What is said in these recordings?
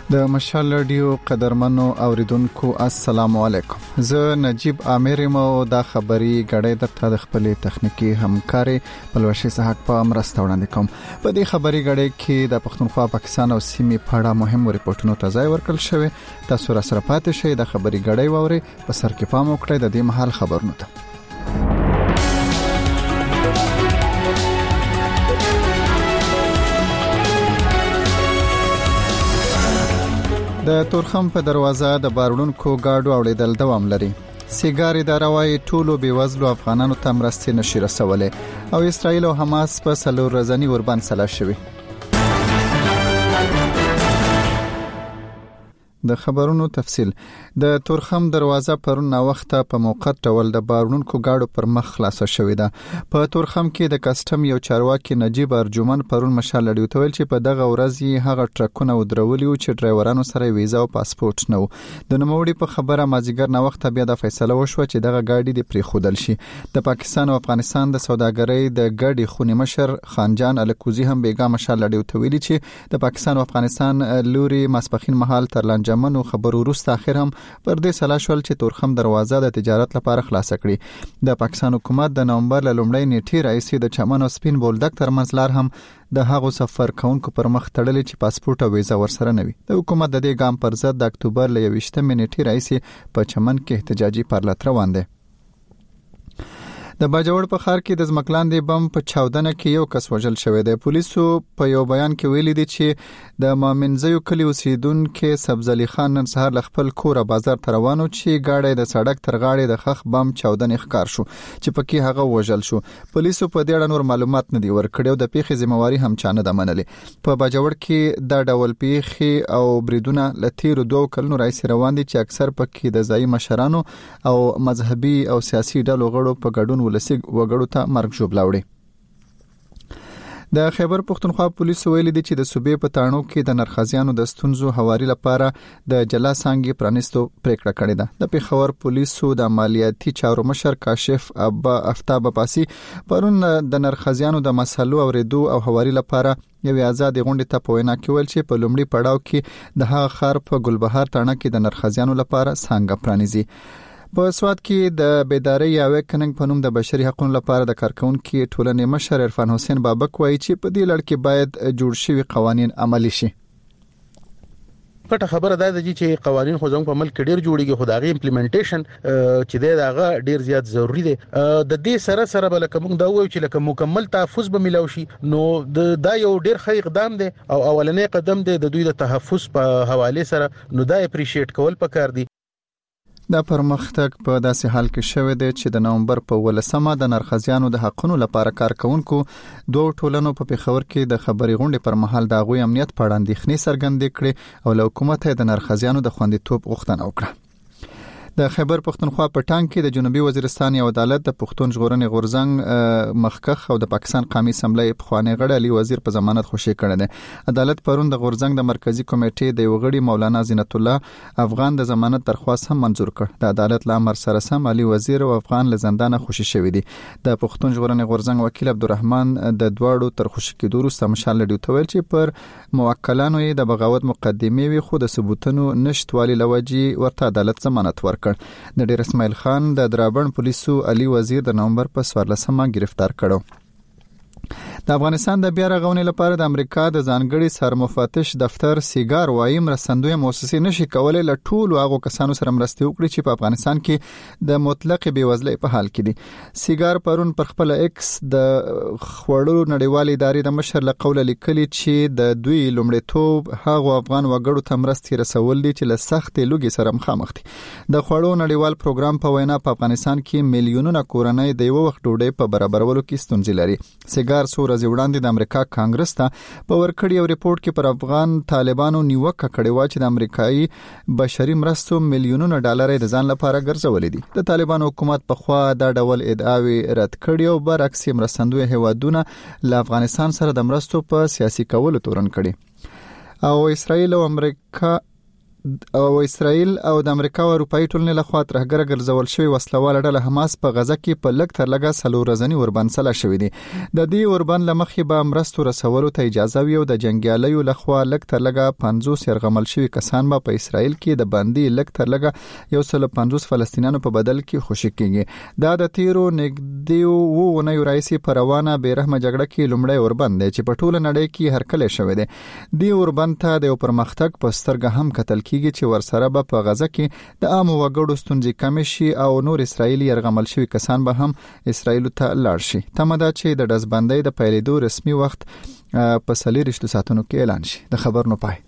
د مشال رادیو قدرمنو اوریدونکو السلام علیکم. زه نجیب عامر مو د خبري غړې د خپلې تخنیکی همکاري بلوشي صحت په مرسته وړاندې کوم. په دې خبري غړې کې د پښتونخوا پاکستان او سیمې په اړه مهم ریپورتونو ته ځای ورکړل شوی. تاسو را سره پاتې شئ د خبري غړې ووري په سر کې پام وکړئ د دې محل خبرونو ته. د تورخم په دروازه د بارونکو گاډو اوریدل دوام لري. سیګار اداره وايي ټولو بیوزلو افغانانو ته مرستې نشي رسولې او اسرائیل او حماس په څلور ورځني اوربند سلا شوي. د خبرونو تفصیل. د تورخم دروازه پرون نا وخته په موقت ډول د بارونکو گاډو پر مخ خلاصه شوې ده. په تورخم کې د کسټم یو چارواکي نجیب ارجمن پرون مشال لري ویل چې په دغه ورځ یې هغه ټرکونه ودرولي چې ډرایورانو سره ویزا او پاسپورت نه و. د نوموړي په خبره مازیګر نا وخته بیا د فیصله وشو چې دغه گاډي د پریخودل شي. د پاکستان او افغانستان د سوداګرۍ د ګډي خونی مشر خانجان الکوزی هم بیګا مشال لري ویلي چې د پاکستان او افغانستان لوري ماسپخین محل تر جمنو خبرو وروسته اخر هم پر دې سلا شول چې تورخم دروازه د تجارت لپاره خلاص کړي. د پاکستان حکومت د نومبر لومړۍ نیټې راځي د چمن او سپین بولدک ترمنځ لار هم د هغو سفر کونکو پر مخ تړلې چې پاسپورت او ویزا ورسره نه وي. د حکومت د دې ګام پر ضد د اکتوبر ل 28 نیټې راځي په چمن کې احتجاجي پارلات روان دي. د باجوړ په ښار کې د ځمکلاندې بم په چاودنه کې یو کس وژل شوی دی. پولیسو په یو بیان کې ویلي دي چې د مامنځیو کلی اوسیدونکو سبز علي خان نن سهار ل خپل کور بازار ته روانو چې گاډي د سړک تر غاړې د خخ بم چاودنې ښکار شو چې پکې هغه وژل شو. پولیسو په دې اړه نور معلومات نه دی ورکړي او د پیښې ذمہواری هم چانه ده منلې. په باجوړ کې د ډول پیښې او بریدونه لتیر 2 کلونو راځي روان دي چې اکثر پکې د ځای مشرانو او مذهبي او سیاسي ډلو غړو په ګډون ولسي وګړو ته مرګ ژوبلاوړي. د خیبر پختونخوا پولیسو ویلي دي چې د صوبې په تاڼو کې د نرخزیانو د ستونزو حواري لپاره د جلا څنګه پرانستو پریکړه کړې ده. د پیښور پولیسو د مالیاتي چارو مشر کاشف ابا افتاب پاسي پرون د نرخزیانو د مسلو اوریدو او حواري لپاره یو آزاد غونډه ته په وینا کې ویل چې په لومړي پړاو کې د هغه خار په ګلبهار تاڼه کې د نرخزیانو لپاره څنګه پرانیزي. په سواد کې د بیداری یاوه کننګ په نوم د بشري حقوقو لپاره د کارکونکو ټولنې مشر عرفان حسین بابک وایي چې په دې لړ کې باید جوړ شوی قوانين عملي شي. پټه خبره ده چې قوانين خو زموږ په ملک ډیر جوړیږي خو داغه امپلیمنټیشن چې دغه ډیر زیات ضروری دی. د دې سره بل کوم دا وایي چې لکه مکمل تحفظ به ملو شي نو دا یو ډیر ښه اقدام دی او اولنې قدم دی د دوی د تحفظ په حواله سره نو دا اپریشیټ کول پکار دی. دا پرمختګ په داسې حال کې شوه دی چې د نومبر په 18مه د نرخزیانو د حقونو لپاره کارکونکو دوه ټولنو په پیښور کې د خبري غونډې پر مهال د غوي امنیت په اړه اندېښنې څرګندې کړې او له حکومت د نرخزیانو د خوندیتوب غوښتنه وکړه. د خیبر پختونخوا په ټانګ کې د جنوبي وزیرستان یو عدالت د پښتون ژغورنې غورزنګ مخکخ او د پاکستان قومي اسمبلی په خوانی غړي علي وزیر په ضمانت خوشی کړی دی. عدالت پرون د غورزنګ د مرکزی کمیټې د یو غړي مولانا زینت الله افغان د ضمانت درخواست هم منزور کړ. د عدالت لامر سره سم علي وزیر او افغان له زندانه خوشی شوی دی. د پښتون ژغورنې غورزنګ وکیل عبدالرحمن د دواړو تر خوشی کېدو وروسته مشال لري ویل چې پر موکلانو د بغاوت مقدمه وي خو د ثبوتونو نشټوالي لوجي ورته عدالت ضمانت ورکړ. د ډیر اسماعیل خان د درابن پولیسو علي وزیر د نومبر په 14مه گرفتار کړو. د افغانستان د بیا رغونې لپاره د امریکا د ځانګړي سرمفتش دفتر سیګار وايي مرستندوی مؤسسې نشي کولای له ټولو هغه کسانو سره مرسته وکړي چې په افغانستان کې د مطلق بیوزلۍ په حال کې دي. سیګار پرون پر خپل ایکس د خوړلو نړیوال ادارې د مشر له قوله لیکلي چې د دوی لومړیتوب هغه افغان وګړو ته مرستې رسول دي چې له سخت لوګي سره مخامخ دي. د خوړو نړیوال پروګرام په وینا په افغانستان کې میلیونونه کورنۍ د یو وخت ډوډۍ په برابرولو کې ستونزې لري. سیګار څو ورځې وړاندې د امریکا کانګرس ته په ورکړی یو ریپورت کې پر افغان طالبانو نیوکه کړې و چې د امریکایي بشري مرستو میلیونونه ډالر د ځان لپاره ګرځولې دي. د طالبانو حکومت په خوا دا ډول ادعاوې رد کړي او برعکس مرستندوی هیوادونه له افغانستان سره د مرستو په سیاسي کولو تورن کړي او اسرائیل او امریکا او اسرائیل او د امریکا او اروپאי ټولنې لخوا ترهګر ګرځول شوی وسلواله ډله حماس په غزه کې په لږ تر لږه 4 ورځې اوربند سلا شوې دي. د دې اوربند لمخې به مرستو رسولو ته اجازه وي او د جنگیالیو لخوا لږ تر لږه 50 يرغمل شوی کسان به په اسرائیل کې د باندې لږ تر لږه 150 فلسطینیانو په بدل کې خوشی کیږي. دا د تیرو نګدیو ونیو رئیس په روانه بیرحمه جګړه کې لومړی اوربند دی چې په ټوله نړۍ کې هرکلی شوی دی. دی اوربند ته د پرمختګ په سترګه هم کتل کیږي چې ورسره به په غزه کې د عام وګړو ستونزې کم شي او نور اسرایلی يرغمل شوی کسان به هم اسرائیل ته لاړ شي. تمدا چې د دزبندۍ د پیلېدو رسمي وخت په 24 ساعتونو کې اعلان شي. د خبر نو پای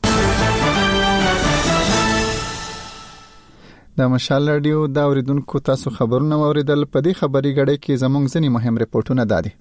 د مشال رادیو دا اوریدونکو تاسو خبرونه اوریدل. په دې خبري غړې کې زموږ ځینی مهم ریپورتونه دادي.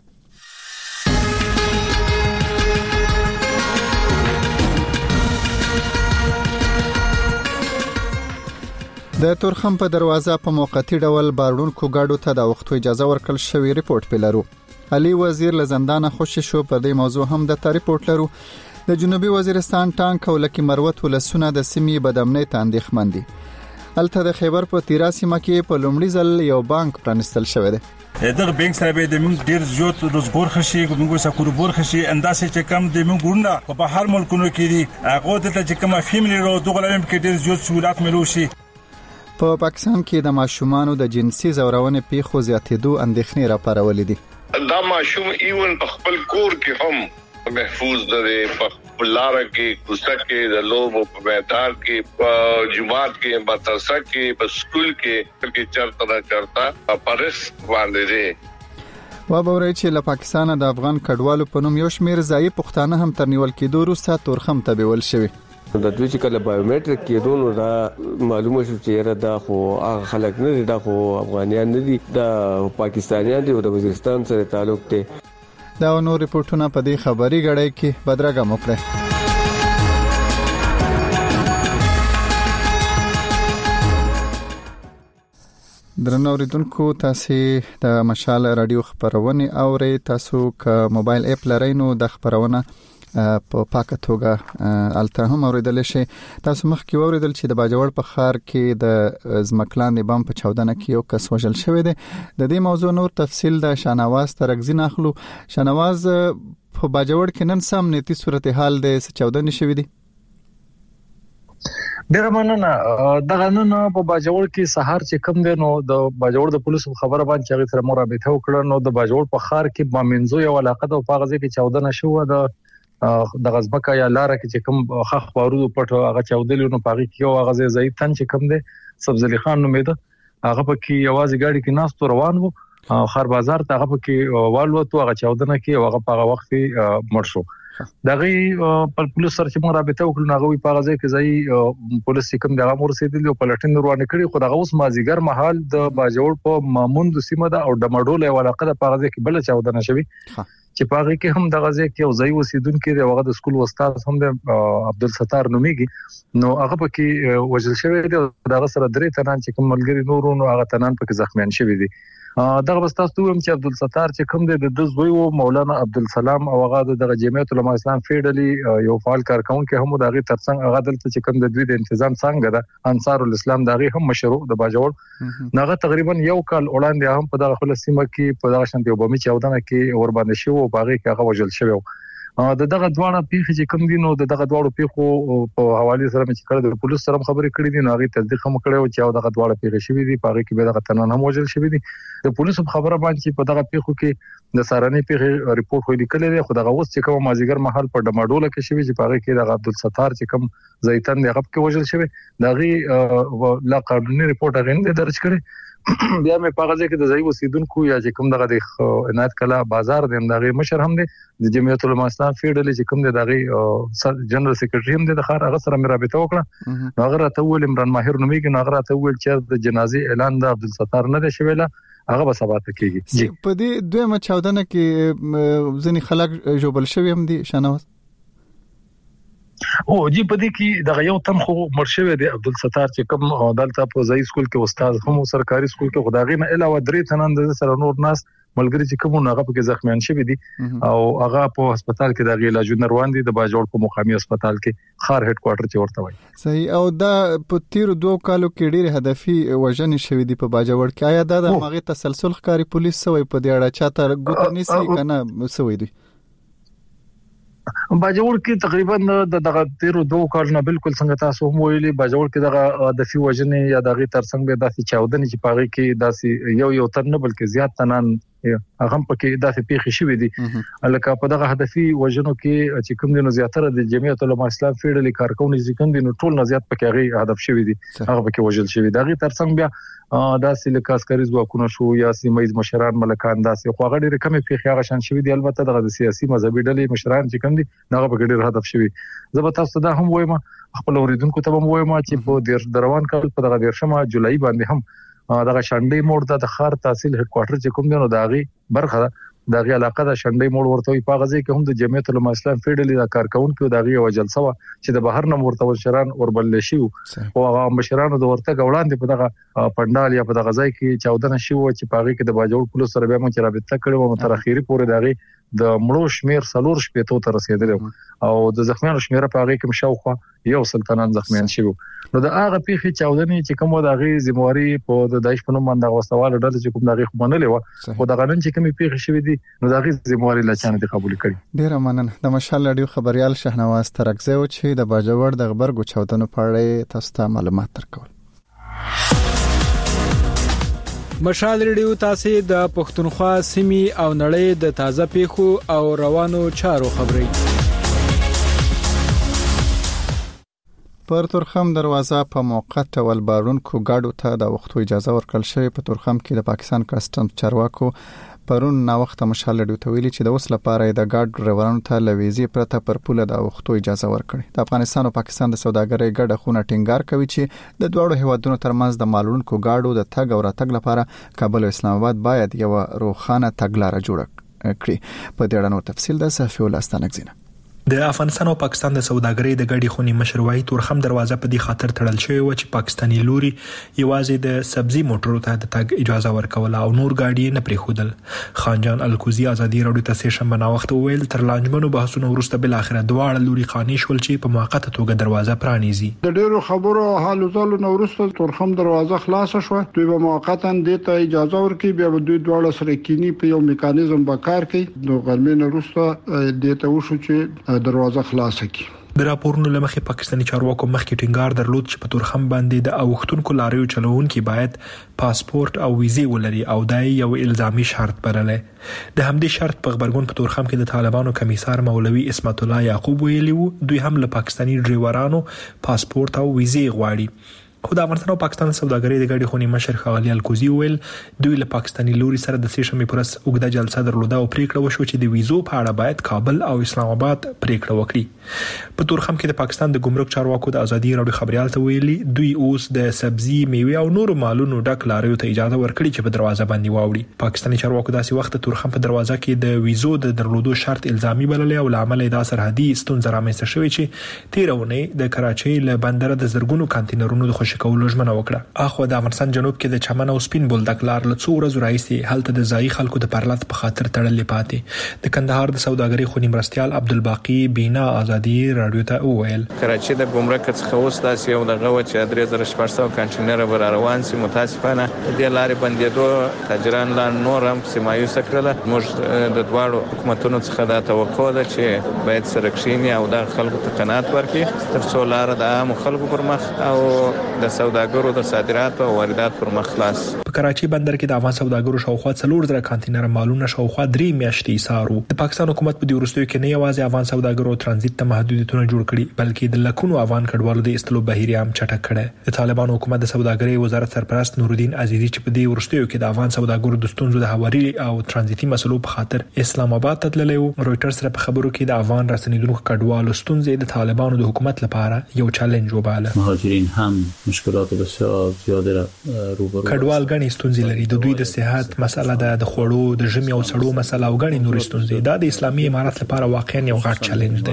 د تورخم په دروازه په موقتی ډول باروونکو گاډو ته د وختو اجازه ورکړل شوی ریپورت پلرو. علي وزیر لزندانه خوشی شو. پر دې موضوع هم د ریپورت لرو. د جنوبي وزیرستان ټانک او لکه مروت ولسونه د سیمې بدامنۍ ته اندېښمن دي. الته د خیبر په تیرا سیمه کې په لومړي ځل یو بانک پرانستل شوی دی. دغه بانک سره به د موږ ډیر زیات روزګار خشي موږ سکور بور خشي انداسې چې کم د موږ ګورنه په هر ملکونو کې دي هغه د چې کومه فیملی رو دغه لم کې ډیر زیات سہولت ملو شي. په پاکستان کې د ماشومانو د جنسي زورونې پیښو زیاتېدو اندېښنې راپارولې دي. دا ماشوم ایون په خپل کور کې هم محفوظ دی، په لار کې کوڅه کې د لوبو په میدان کې په جماعت کې مدرسه کې په سکول کې چرته پرس باندې دی. و به ورای چې له پاکستان د افغان کډوالو په نوم یو شمیر ځای پښتانه هم ترنیول کېدو وروسته تورخم ته بیول شوی. د دوی چې کله بایومټریک کېدو نو دا معلومه شو چې را دا خو هغه خلک نه دي، دا خو افغانیان نه دي، دا پاکستانیان دي او د وزیرستان سره تعلق دي. دا نور ریپورتونه په دې خبري غړې کې بدرګه موکړه. درنو اوریدونکو تاسو د مشال رادیو خبرونه اورئ. تاسو ک موبایل اپ لرئ نو د خبرونه په پاکه توګه الته هم اوریدل شي. تاسو مخکې اوریدل چې د باجوړ په خار کې د زمکلان بم په 14 کې یو کس وژل شوی دی. د دې موضوع نور تفصیل د شانواز ترغزین اخلو. شانواز په باجوړ کې نن سم نیتی صورتحال د 14 شوی دی. ډیر مننه. دغه نن په باجوړ کې سهار چې کم دی نو د باجوړ د پولیسو خبره باندې چې سره مرابطه وکړه نو د باجوړ په خار کې مامنځو یو علاقه د پاغزه کې 14 شو د غزبکه یا لار کې چې کوم خخ بارود پټ هغه 14 نو پاغي کې او هغه زید تن چې کوم دی سبزلی خان نومېده هغه پکې یوازې گاډي کې ناس روان وو خار بازار ته هغه پکې والوتو هغه 14 کې هغه په وخت مړ شو. دغه په پولیس سره چې موږ رابطه وکړو هغه په غزه کې ځای پولیس کوم دغه مرسیدل او پلټن روانه کړي خو دغه اوس مازیګر محل د باجوړ په ماموند سیمه ده او د مډول یو علاقه د غزه کې بل 14 شوی چې پاغي کې هم د غزه کې او ځای وسیدونکو د وغه د سکول استاد هم د عبدالستار نوميږي نو هغه پکې وژل شوی دی. دغه سره درې تنان چې کوم ملګری نورو نو هغه تنان پکې زخمیان شوی دي. دغه بستاسو هم چې عبدالستار چې کوم د زوی او مولانا عبدالسلام او هغه د جمعیت علماء اسلام فیډلی یو فعال کارکونکو هم دغه ترڅنګ هغه دلته چې کوم د دوی د تنظیم څنګه ده انصار الاسلام دغه هم مشروع د باجوړ نغه تقریبا یو کال وړاندې هم په دغه فلسطین کې په دغه شانتي وبمي چې ودانه کې ور باندې شو او باغې کې هغه وجل شوی دغه دواړه پیښې چې کوم دي نو دغه دواړو پیښو په حواله سره چې کړه د پولیس سره خبرې کړې دي نو هغه تصدیق هم کړو چې دغه دواړه پیښې شوې دي پاره کې به دغه تنان هم وجل شوی دي. د پولیس خبره باندې په دغه پیښو کې د سارنې پیښې ریپورت ویل کړي دي خو دغه اوس چې کوم مازیګر محل په ډماډوله کې شوی چې پاره کې د عبدالستار چې کوم زیتن دی هغه کې وجل شوی دغه لا قانوني ریپورت هغه نه درج کړي. بیا مې پاغزه کې د ځای وسیدونکو یا چې کوم دغه د عنایت کلا بازار د دغه مشر هم دی د جمعیت علماء اسلام فیډل چې کوم دغه جنرال سیکریټری هم دی د خار هغه سره مې رابطه وکړه نو هغه راته ول عمران ماهر نومېږي نو هغه راته ول چې د جنازې اعلان د عبدالستار نه دی شویلا هغه به سبا ته کېږي. په دې دویمه 14 کې ځنی خلک جوبل شوی هم دي شناوس او جی په دې کې دغه یو تن خو مرشوي دی عبدالستار چې کوم دلته په ځای سکول کې استاد هم سرکاري سکول کې خدایغه نه علاوه درې تنان د سره نور ناس ملګری چې کوم هغه په زخمیان شوی دي او هغه په هسپتال کې د علاج روان دي د باجوړ په مقامي هسپتال کې خار هډ کوارټر چې ورته وایي. صحیح. او دا په تیر 2 کالو کې ډېر هدفي وژنې شوې دي په باجوړ کې. آیا دا د هغه تسلسل ښکاری پولیس سوی په دې اړه چاته ګوت نسی کنه سوی دي؟ باجوړ کې تقریبا دغه 13 کال نه بالکل څنګه تاسو هم ویلي باجوړ کې دغه هدفي وژنې یا دغه ترڅنګ به داسې چاودنې چې پاغي کې داسې یو تر نه بلکې زیات تنان هغه پکې داسې پیښې شوې دي لکه په دغه هدفي وژنو کې چې کوم دي نو زیاتره د جمعیت العلماء اسلام فیډرالي کارکونکو چې کوم دي نو ټول نه زیات پکې هغه هدف شوی دي هغه پکې وژل شوی دغه ترڅنګ بیا داسې لکه عسکري ځواکونه شو یا سیمایي مشران ملکان داسې خو هغه ډېر کم پیښې هغه شان شوی دي. البته دغه سیاسي مذهبي ډلې مشران چې کوم دي هغه پکې ډېر هدف شوی. زه به تاسو ته هم وایم خپل اوریدونکو ته هم وایم چې په روان کال په دغه 10 جولای باندې هم دغه شانډي موړ د خار تحصیل هډ کوارټر چې کوم دی نو داغي برخه دغه علاقه د شانډي موړ ورته وي په غزي کې هم د جمعیت العلماء اسلام فیډرالي د کارکونکو دغه یو جلسه چې د بهر نه ورته شران اوربل شي او هغه مشرانو د ورته وړاندې په دغه پندال یا په دغه ځای کې چاودنه شي چې پاغي کې د باجوړ پولیس سره به مو رابطه کړو او تر اخیری پورې دغه د مړو شمیر 4 شپې ته رسیدل او د زخمیانو شمیر په هغه کې شاوخوا یو سلطنان زخمیان شوی. نو د هغه پیښې چاودنې چې کوم د هغه ذمہواری په د دایښ په نوم باندې غوستواله ډله چې کوم دغه خمنلې و خو د غنن چې کومې پیښې شوې دي نو د هغه ذمہواری لچانه دي قبول کړي. ډیر مننه. د مشال رادیو خبريال شهنواز ترکزی او چې د باجوړ د خبرګو چاودنو په اړه تاسو ته معلومات درکول. مشال ریډیو تاسو د پښتونخوا سیمې او نړۍ د تازه پیښو او روانو چارو خبري. پر تورخم دروازه په موقت ول بارونکو گاډو ته د وختو اجازه ورکړل شوې. په تورخم کې د پاکستان کسټم چارواکو پرون نا وخت مشال ریډیو ته ویلي چې د اوس لپاره د گاډ ډرایورانو ته لويزي پرته پر پوله د وختو اجازه ورکړي. د افغانستان او پاکستان د سوداګرۍ ګډه خونه ټینګار کوي چې د دوه هیوادونو ترمنځ د مالونکو گاډو د تګ او راتګ لپاره کابل او اسلام آباد باید یو روخانه تګلارې جوړ کړي. په دې اړه نور تفصیل د صحفي ولستانګزینه. د افغانستان او پاکستان د سوداګرۍ د ګډې خونې مشروعي تورخم دروازه په دې خاطر تړل شوی و چې پاکستاني لوري یوازې د سبزي موټرو ته د تګ اجازه ورکوله او نور ګاډي نه پریښودل. خانجان الکوزي ازادي راډیو ته سیشن بنا وخت ویل تر لانجمنو بحثونو وروسته بل اخره دواړه لوري قانوني شول چې په موقته توګه دروازه پرانیزي. د ډیرو خبرو حالو ځلو نو وروسته تورخم دروازه خلاص شو. دوی به موقتا د ته اجازه ورکړي بیا به دوی دواړه سره کینی په یو میکانیزم به کار کوي. نو غرمه وروسته د ته وشو چې دروازه خلاص کی. د راپورونو لمخې پاکستاني چارواکو مخکې ټینګار درلود چې په تورخم باندې د اوختونکو لاریو چلوونکي باید پاسپورت او ویزه ولري او دا یو الزامي شرط بللی. د همدې شرط په خبرګون په تورخم کې د طالبانو کمیسار مولوي اسمت الله یعقوب ویلي وو دوی هم له پاکستاني ډرایورانو پاسپورت او ویزه غواړي. خو د افغانستان او پاکستان سوداګرۍ د ګډې خونې مشر ښاغلي الکوزي ویل دوی له پاکستاني لوري سره د سیشمې پرس اوږده جلسه درلوده او پریکړه وشو چې د ویزو په اړه باید کابل او اسلام آباد پریکړه وکړي. په تورخم کې د پاکستان د ګمرک چارواکو د ازادي راډیو خبريال ته ویلي دوی اوس د سبزي میوه او نور مالونو ډک لاریو ته اجازه ورکړي چې په دروازه باندې واوړي. پاکستاني چارواکو داسې وخت تورخم په دروازه کې د ویزو د درلودو شرط الزامي بللی او لامل دا سرحدي ستونزه رامنځته شوې چې تیرونه د کراچۍ له بندر د زرګونو کانټینرونو د خوشی کولو ژمنه وکړه. اخو د افغانستان جنوب کې د چمن او سپین بولدک لار له څو ورځې راځي هلته د ځای خلکو د پرلط په خاطر تړلې پاتې. د کندهار د سوداګرۍ خونی مرستيال عبدالباقی بینا ازادي راډیو ته وویل کراچۍ د ګمرک څخه اوس داسې یو دغه و چې 3600 کانټینر بر روان سي. متاسفانه د لارې بندیدو تاجران لا نور هم سمایوس کړل. موږ د دواړو حکومتونو څخه دا توقع ده چې باید سره کښینی او د خلکو ته قناعت ورکړي تر څو لار د عام خلکو پر مخ او د سوداګرو د صادرات او واردات پر مخ خلاص. په کراچۍ بندر کې د افغان سوداګرو شاوخوا 4,000 کانټینر مالونه شاوخوا 3 میاشتې سارو. د پاکستان حکومت په دې وروستیو کې نه یوازې افغان سوداګرو ترانزیت ته محدودیتونه جوړ کړي بلکې د لکونو افغان کډوالو د استلو بهیر هم چټک کړي. د طالبانو حکومت د سوداګرۍ وزارت سرپرست نورالدین عزیزی چې په دې وروستیو کې د افغان سوداګرو د ستونزو د هواري او ترانزیتي مسلو په خاطر اسلام آباد ته تللی و. رويټرز سره په خبرو کې د افغان رسنیدونکو کډوالو ستونزې د طالبانو د حکومت لپاره یو چالش وباله. مهاجرین هم مشکلات بسیار زیاده را روبرو کډوال غني غني ستونزې لري. د دوی د صحت مسله ده، د خوړو، د ژمي او سړو مسله او غني نور ستونزې. دا د اسلامي امارت لپاره واقعا یو غټ چیلنج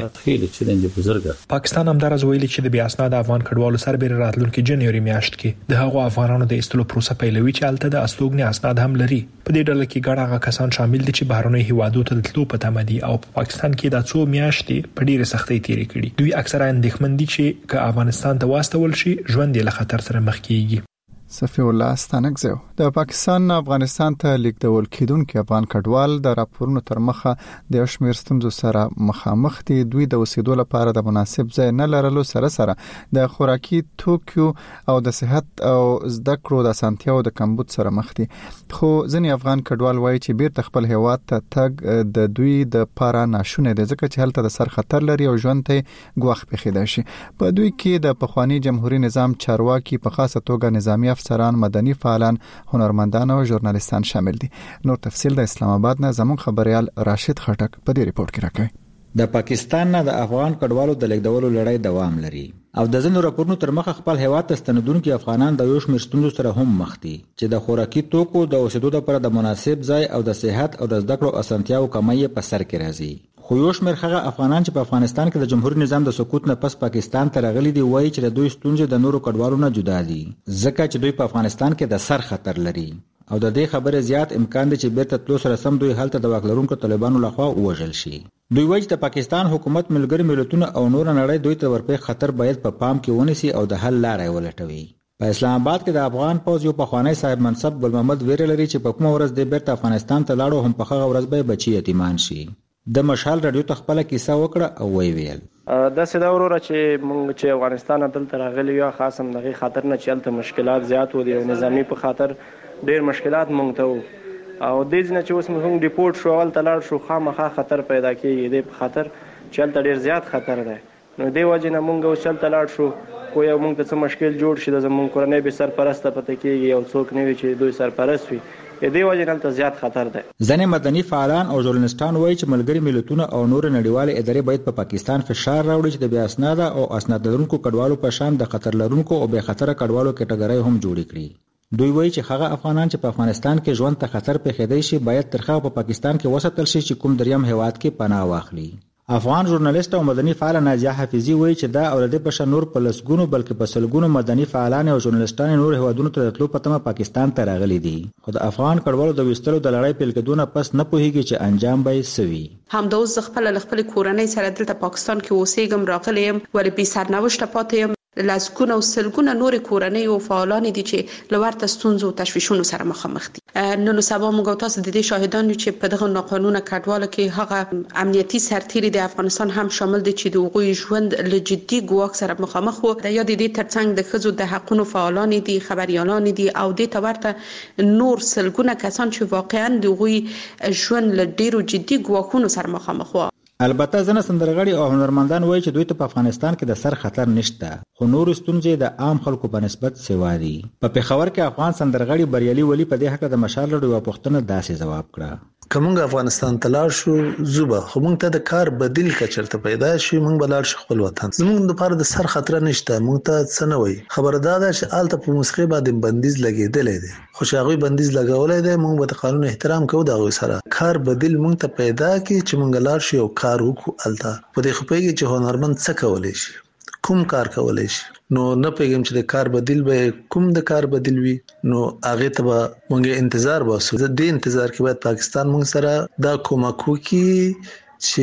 دی. پاکستان هم درز ویلي چې د بیا اسناد افغان کډوالو سربېره راتلونکي جنوري میاشت کې د هغو افغانانو د ایستلو پروسه پیلوي چې الته د استوګنې اسناد هم لري. په دې ډله کې ګڼ هغه کسان شامل دي چې بهرنۍ هیوادو ته تللو په تمه دي او په پاکستان کې د څو میاشتې په ډېره سختۍ تیرې کړي. دوی اکثره اندېښمن دي چې که افغانستان ته واستول شي ژوند یې له خطر سره مخ کیږي. صفی الله ستانکزو د پاکستان افغانستان ته لیکدول کیدونکو افغان کډوال د راپورونو تر مخه د شمیر ستونزو سره مخامخ دي. دوی د اوسېدو لپاره د مناسب ځای نه لرلو سره د خوراکي توکو او د صحت او زده کړو د اسانتیاو د کمبود سره مخ دي. خو ځینې افغان کډوال وایي چې بیرته خپل هیواد ته تګ د دوی د لپاره ناشونه دي ځکه چې هلته د سر خطر لري او ژوند ته ګواښ پېښیدای شي. په دوی کې د پخوانی جمهوریت نظام چارواکي په خاصه توګه نظامی افسران، مدني فعالان، هنرمندان او ژورنالیستان شامل دي. نور تفصیل د اسلام آباد نه زموږ خبريال راشد خټک په دې ریپورت کې راکوي. د پاکستان نه د افغان کډوالو د لیکدولو لړۍ دوام لري او د ځینو راپورونو تر مخه خپل هیواد ته ستنیدونکو افغانان د یو شمېر ستونزو سره هم مخ دي چې د خوراکي توکو د اوسېدو لپاره د مناسب ځای او د صحت او د زده کړو اسانتیاو کمی په سر کې راځي. خو یو شمېر هغه افغانان چې په افغانستان کې د جمهوریت نظام د سقوط نه پس پاکستان ته راغلي دي وایي چې د دوی ستونزې د نورو کډوالو نه جدا دي ځکه چې دوی په افغانستان کې د سر خطر لري او د دې خبرې زیات امکان دی چې بیرته تلو سره سم دوی هلته د واک لرونکو طالبانو لخوا ووژل شي. دوی وایي چې د پاکستان حکومت ملګری ملتونه او نور نړۍ دوی ته ورپېښ خطر باید په پام کې ونیسي او د حل لارې ولټوي. په اسلام آباد کې د افغان پوز یو پخوانی صاحب منصب ګل محمد ویره لري چې په کومه ورځ د بیرته افغانستان ته لاړو هم په هغه ورځ به بچي یتیمان شي. د مشال رادیو ته خپل کیسه وکړه او ویل د سیده وروره چې موږ چې افغانستان دلته راغلي یو خاصم دغه خاطر نه چلته مشکلات زیات و دي او نظامی په خاطر ډېر مشکلات مونږ ته او د دې نه چې اوس موږ ډیپورت شو ول تلل شو خامخا خطر پیدا کیږي د په خاطر چلته ډېر زیات خطر ده. نو دی وجه نه موږ اوس چلته لاړ شو خو یو موږ ته څه مشکل جوړ شي د زموږ کورنۍ به سرپرسته پته کیږي او څوک نه وي چې دوی سرپرست وي دې وجه نه ته زیات خطر ده. ځنې مدني فعالان او ژورنالستان وایي چې ملګری ملتونه او نور نړیوال ادارې باید په پاکستان فشار راوړي چې د بیا اسناد او اسناد لرونکو کډوالو په شان د خطر لرونکو او بې خطر کډوالو کټګورۍ هم جوړ کړي. دوی وایي چې هغه افغانان چې په افغانستان کې ژوند ته خطر پېښیدای شي باید تر هغه په پاکستان کې وساتل شي چې کوم دریم هیواد کې پناه واخلي. افغان ژورنالیست او مدني فعال نازیه حفیظي وایي چې دا اولادې په شان نور په لسګونو بلکې په سلګونو مدني فعالان او ژورنالیستان نور هیوادونو ته تلو په تمه پاکستان ته راغلي دي. خو د افغان کډوالو د وستلو د لړۍ پیل کېدونه پس نه پوهیږي چې انجام به سوي. همدا اوس خپل کورنۍ سره دلته پاکستان کې اوسېږم راغلی یم ولې بې سرنوشته پاتې یم. لاسګونه او سلګونه نور کورنۍ او فعالان دي چې لورته ستونزو او تشویشونو سره مخامخ دي. نن سبا موږ تاسو د دې شاهدان یو چې په دغه ناقانونه کډوالو کې هغه امنیتي سرتیري د افغانستان هم شامل دي چې د هغوی ژوند له جدي ګواښ سره مخامخ وو. د یاد دې ترڅنګ د ښځو د حقونو فعالان دي، خبريالان دي او د تورته نور سلګونه کسان چې واقعا د هغوی ژوند له ډیرو جدي ګواښونو سره مخامخ وو. البته ځنه سندرغړي او هنرمندان وایي چې دوی ته په افغانستان کې د سر خطر نشته خو نور ستونزې د عام خلکو په نسبت سوا دي. په پیښور کې افغان سندرغړي بریالي ولی په دې حق د مشال لړ یو پښتنه داسې جواب کړه. کومه افغانستان ته لاړ شو زوبه خو موږ ته د کار بدیل کچرته پیدا شي موږ بلار شي خپل وطن زموږ لپاره د سر خطر نشته. موږ ته څه نه وای خبردار ده چې آلته په موسیقي باندې بندیز لګیدلې دي خو چې هغه بندیز لګولې ده موږ به قانون احترام کوو دا غوي سره کار بدیل موږ ته پیدا کی چې موږ لار شي او کار وکړو. آلته په دې خو پیږي چې هنرمند څه کولای شي کوم کار کولای شي نو نه پیغام چې د کار بدیل به کوم د کار بدیل وي نو هغه ته مونږه انتظار واسو. د دې انتظار کې باید پاکستان مونږ سره دا کومکو کې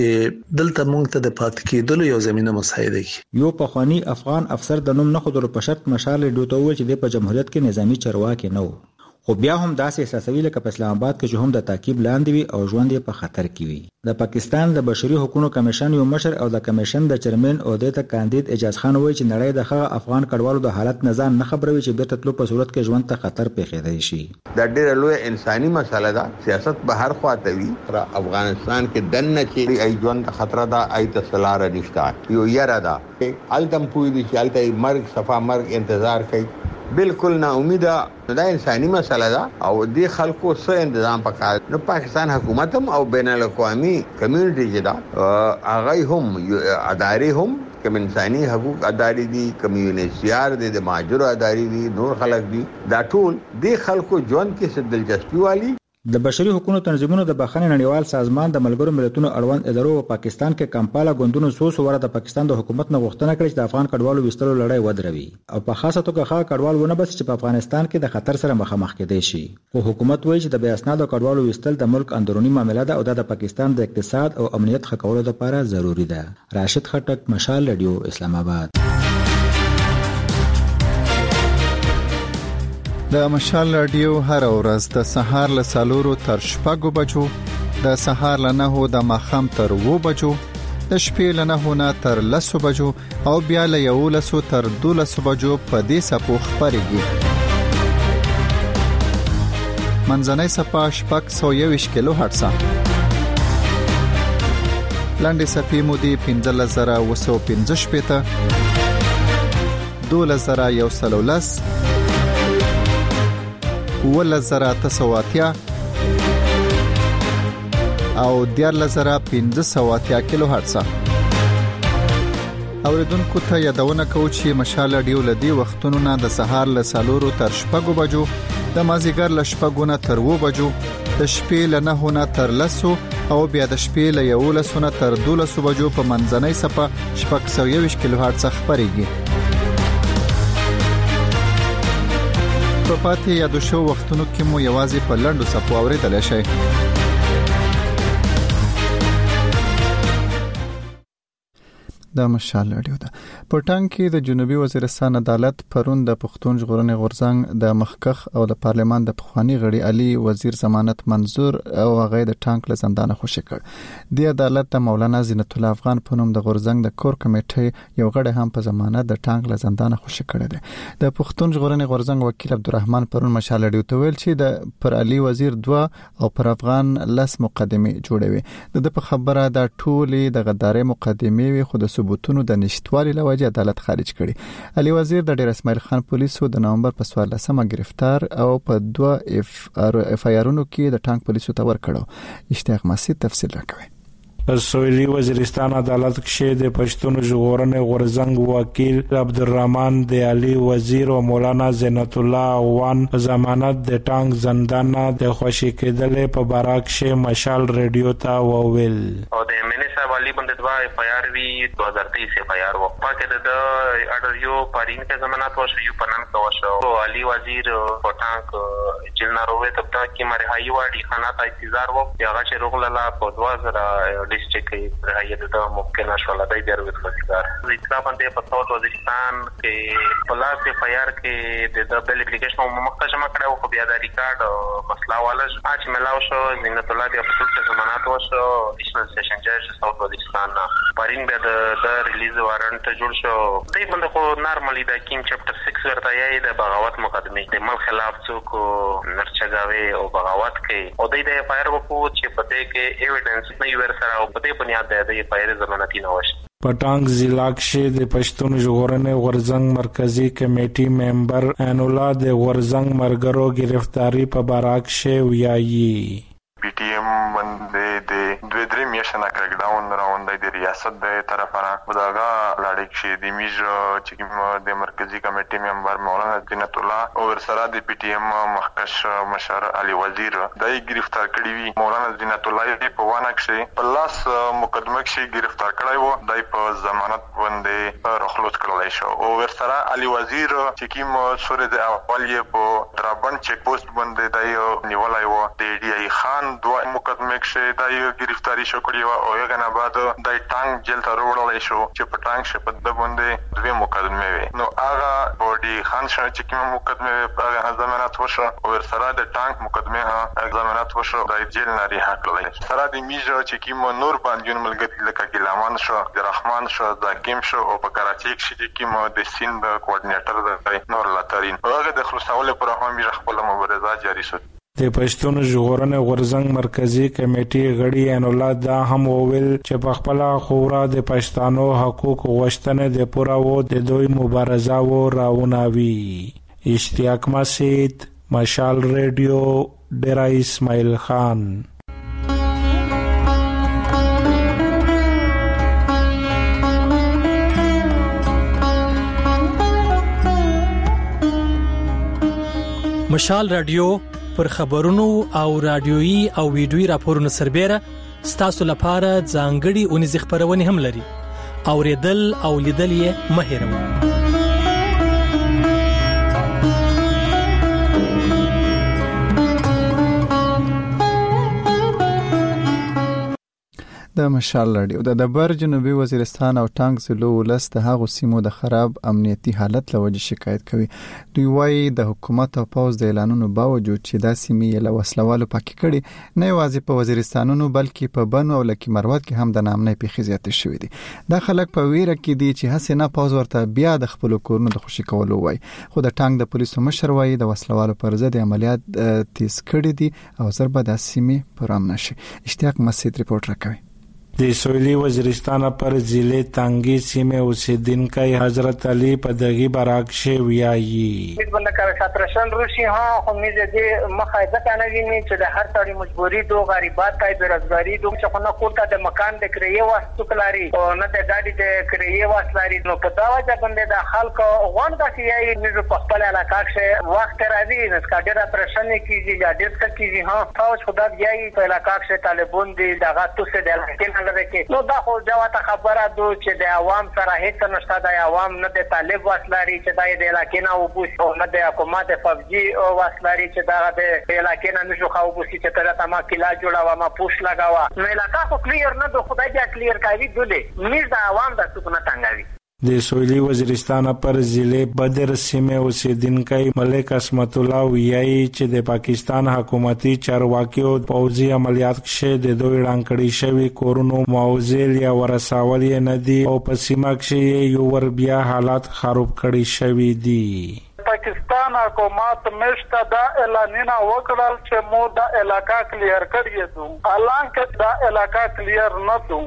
چې دلته مونږ ته د پات کېدلو یو زمينه مساعده کی. یو پخوانی افغان افسر د نوم نه خودرو په شرط مشال ډوټو چې د په جمهوریت کې نظامی چرواکي نه وو خو بیا هم داسې احساسوي لکه په اسلام آباد کې چې هم د تعقیب لاندې وي او ژوند یې په خطر کې وي. د پاکستان د بشري حقوقو کمیشن یو مشر او د کمیشن د چیرمن عہدې ته کاندید اجاز خان وایي چې نړۍ د هغه افغان کډوالو د حالت نظام نه خبروي چې بیرته تلو په صورت کې ژوند ته خطر پیښیدای شي. دا ډېر لوی انساني مسله ده. سیاست به هر خواته وي. افغانستان کې دنه چې ای ژوند خطر ده ای تسلار نشته یو یاره ده التم پوي دي چې الته مرګ صفه مرګ انتظار کوي بالکل نا امیده. دا انساني مسله ده او دې خلکو څه تنظیم پکار نو پاکستان حکومت هم او بین الاقوامي کمیونټي چې دا هغه هم ادارې هم کوم انساني حقوق اداري دي کمیونټیار دي د ماجر اداري دي نور خلک دي دا ټول د خلکو ژوند کې څه دلچسپي والی د بشري حقوقو تنظیمونو د بخښنې نړیوال سازمان د ملګرو ملتونو اړوند ادارو په پاکستان کې کمپالا غوندونو سوسوره د پاکستان د حکومت نه غوښتنه کړې چې د افغان کډوالو وستلو لړۍ ودروي او په خاصه توګه هغه کډوالونه بس چې په افغانستان کې د خطر سره مخامخ کېدي شي خو حکومت وایي چې د بې اسنادو کډوالو وستل د ملک اندرونی معاملې ده او د پاکستان د اقتصاد او امنیت ښه کولو لپاره ضروری ده. راشد خټک، مشال رادیو، اسلام آباد. د مشال رادیو هر ورځ د سهار له 4 تر 6 بجو، د سهار له 9 د ماخام تر 2 بجو، د شپې له 9 نه تر 10 بجو او بیا له 11 تر 12 بجو په دې سپو خبرېږي. منځنۍ سپا 621 کیلو هرتز، لاندې سپې مودي 15015 12110 ولزراتسواتیا او 10580 کیلو هرتز. اوریدونکو ته یادونه کوم چې مشال رادیو لدی وختونو نه د سهار له 4 تر 6 بجو، د مازیګر له 6 نه تر 2 بجو، د شپې له 9 نه تر 10 او بیا د شپې له 11 نه تر 12 بجو په منځنۍ سپه 621 کیلو هرتز خبرېږي. په پاتې یادو شو وختونو کې مو یوازې په لنډو سپو اوریدل شي. د مشال رادیو ده. په ټانګ کې د جنوبي وزیرستان عدالت پرون د پښتون ژغورنې غورځنګ د مخکخ او د پارلمان د پخوانی غړي علي وزیر ضمانت منظور او هغه د ټانګ له زندان خوشی کړ. د عدالت د مولانا زینت الله افغان په نوم د غورځنګ د کور کمیټې یو غړی هم په ضمانت د ټانګ له زندان خوشی کړی دی. د پښتون ژغورنې غورځنګ وکیل عبدالرحمن پرون مشال رادیو ته ویل چې د پر علي وزیر 2 او پر افغان 10 مقدمه جوړوي. د په خبره د ټولې د غداري مقدمه وي خو د ثبوتونو د نشټوالي لوجه عدالت خارج کړي. علي وزیر د ډیر اسماعیل خان پولیسو د نومبر په 14مه گرفتار او په 2 اف آی آرونو کې د ټانګ پولیسو ته ورکړو. اشتیاق مسعود تفصیل راکوي. سویلی وزیرستان عدالت کې د پښتون ژغورنې غورځنګ وکیل عبدالرحمن د علي وزیر او مولانا زینت الله افغان ضمانت د ټانګ زندان د خوشی کېدل په باره کې مشال رادیو ته وویل. او د امنیت صاحب علي باندې 2 اف آی آر وی 2023 اف آی آر و پاکه د اډر یو پارین کې ضمانت وشو یو پنن کا وشو. علي وزیر په ټانګ جیل نه روي تب تک کی مرهایی واړي خانه ته انتظار وو یا غشه روغله په 2000 ډیسټریکټ کې راځي د ممکنه شول د بیر وزګار د اطلاع باندې په صوت وزیرستان کې پلاس اف آی آر کې د بل اپلیکیشن مختجمه کړو خو بیا د ریکارډ مسله والا چې ملاو شو زینت الله د خپل ضمانت وشو. ایشنل سیشن جج صوت وزیرستان پارین به د ریلیز وارنټ جوړ شو. دې باندې خو نارملی د کیم چپټر 6 ورته یې د بغاوت مقدمه د مل خلاف څوک نرچګاوي او بغاوت کوي او د اف آی آر وکړو چې په دې کې ایویډنس نه ور سره او په دې بنیاد د اف آی آر ضمانتي نه وشي. پټانګ ضلع کې د پښتون ژغورنې غورځنګ مرکزی کمیټې ممبر ان الله د غورځنګ مرګرو گرفتاری په باره کې ویایي. پی ټی ایم باندې د 2-3 میاشتې نه کراکډاون راوندای د ریاست د طرفه وداغه لاړې کې د میج چې د مرکزی کمیټې ممبر مولانا زینت الله او ورسره د پی ټی ایم مخکش مشر علي وزیر دای گرفتار کړی وی. مولانا زینت الله په وانه کې په لاس مقدمه کې گرفتار کړی وو. دای په ضمانت باندې رخصت کړل شو او ورسره علي وزیر چې کوم سورې د اولیه په درابن چیک پوسټ باندې دای نیولای وو. د ډی ای خان 2 مقدمه کې دای گرفتاری شو کړی او یو غنا بعد دای ټانګ جیل ته وروړل شو چې په ټانګ شپ د باندې 2 مقدمه وي. نو هغه بودی خان شنه چې کوم مقدمه په هغه ضمانت وشو او سره د ټانګ مقدمه ها ضمانت وشو دای جیل نه ریها کړل. سره د میجو چې کوم نور باندې ملګری لکه ګلامان شو د رحمان شو د کیم شو او په کراچي کې چې کوم د سیند کوارډینیټر د نور لاترین هغه د خلاصولو پر هم خپل مبارزه جاری شو. د پښتون ژغورنې غورځنګ مرکزی کمیټې غړي ان الله دا هم وویل چې په خپل خورا د پښتنو حقوق غوښتنه د پوره وو د دوی مبارزه و راوناوي. اشتیاق مسعود، مشال رادیو، ډیرا اسماعیل خان. مشال رادیو پر خبرونو او رادیويي او ویډیويي راپورونو سربېره ستاسو لپاره ځانګړي اونیز خبرونه هم لري. اوریدل او لیدل یې مه هېروئ. د مشال رادیو د دبر جنوبي وزیرستان او ټانګ ضلعو ولس د هغو سیمو د خراب امنیتي حالت لوجه شکایت کوي. دوی وایي د حکومت او پوز د اعلانونو باوجود چې دا سیمې له وسلوالو پاکي کړي، نه یوازې په وزیرستانونو بلکې په بنو او لکي مروت کې هم د نامنۍ پیښې زیاتې شوې دي. دا خلک په ویره کې دي چې هڅه نه پوز ورته بیا د خپل کورونو د خوشي کولو وایي. خو د ټانګ د پولیسو مشر وایي د وسلوالو پر ضد عملیات تیز کړي دي او زر به د سیمې پر امن شي. اشتیاق مسعود ریپورت راکوي. د سویلي وزیرستان پر ضلع تانګي سیمه اوسیدونکو حضرت علي په دغه براک شي ویایي بنده کار ساترشن روشي ها خو میزه دې مخایزه کنه ویني چې د هر څړي مجبوری دو غریبات کای بیروزګاری دو چې خو نه کوټه د مکان د کریه واسطو کلاري او نه د ګاډي د کریه واسطلاري نو په دا وجه باندې د خلکو غون د کیای میزه په خپل علاقه کې وخت راځي نس کاډر پرشن کیږي یا ډېر څه کیږي ها تاسو خدای یې په علاقه کې طالبون دي دغه توسه د نو دا خو جواته خبره دو چې د عوام سره هیڅ نشته، د عوام نه د طالب واسلاري چې د علاقې نه وبوس او نه د حکومت فوجي واسلاري چې د علاقې نه نشو خو وبوس چې تر تمام کلا جوړاوه ما پوش لگاوه نو علاقه خو کلیر نه دو خدای دې کلیر کوي دله میر د عوام د سکونه څنګه د سویلي وزیرستان پر ضلع بدر سیمه اوسیدونکو ملک اسمت الله ویایي چې د پاکستان حکومتي چارواکیو پوځي عملیات کې د دوی وړاندې شوی کورونو موزل یا ورساول نه دي او په سیمه کې یو ور بیا حالات خراب کړي شوی دي. پاکستان حکومت مشته دا اعلانونه وکړل چې مو دا علاقہ کلیر کړی دو، حالانکه دا علاقہ کلیر نه دو.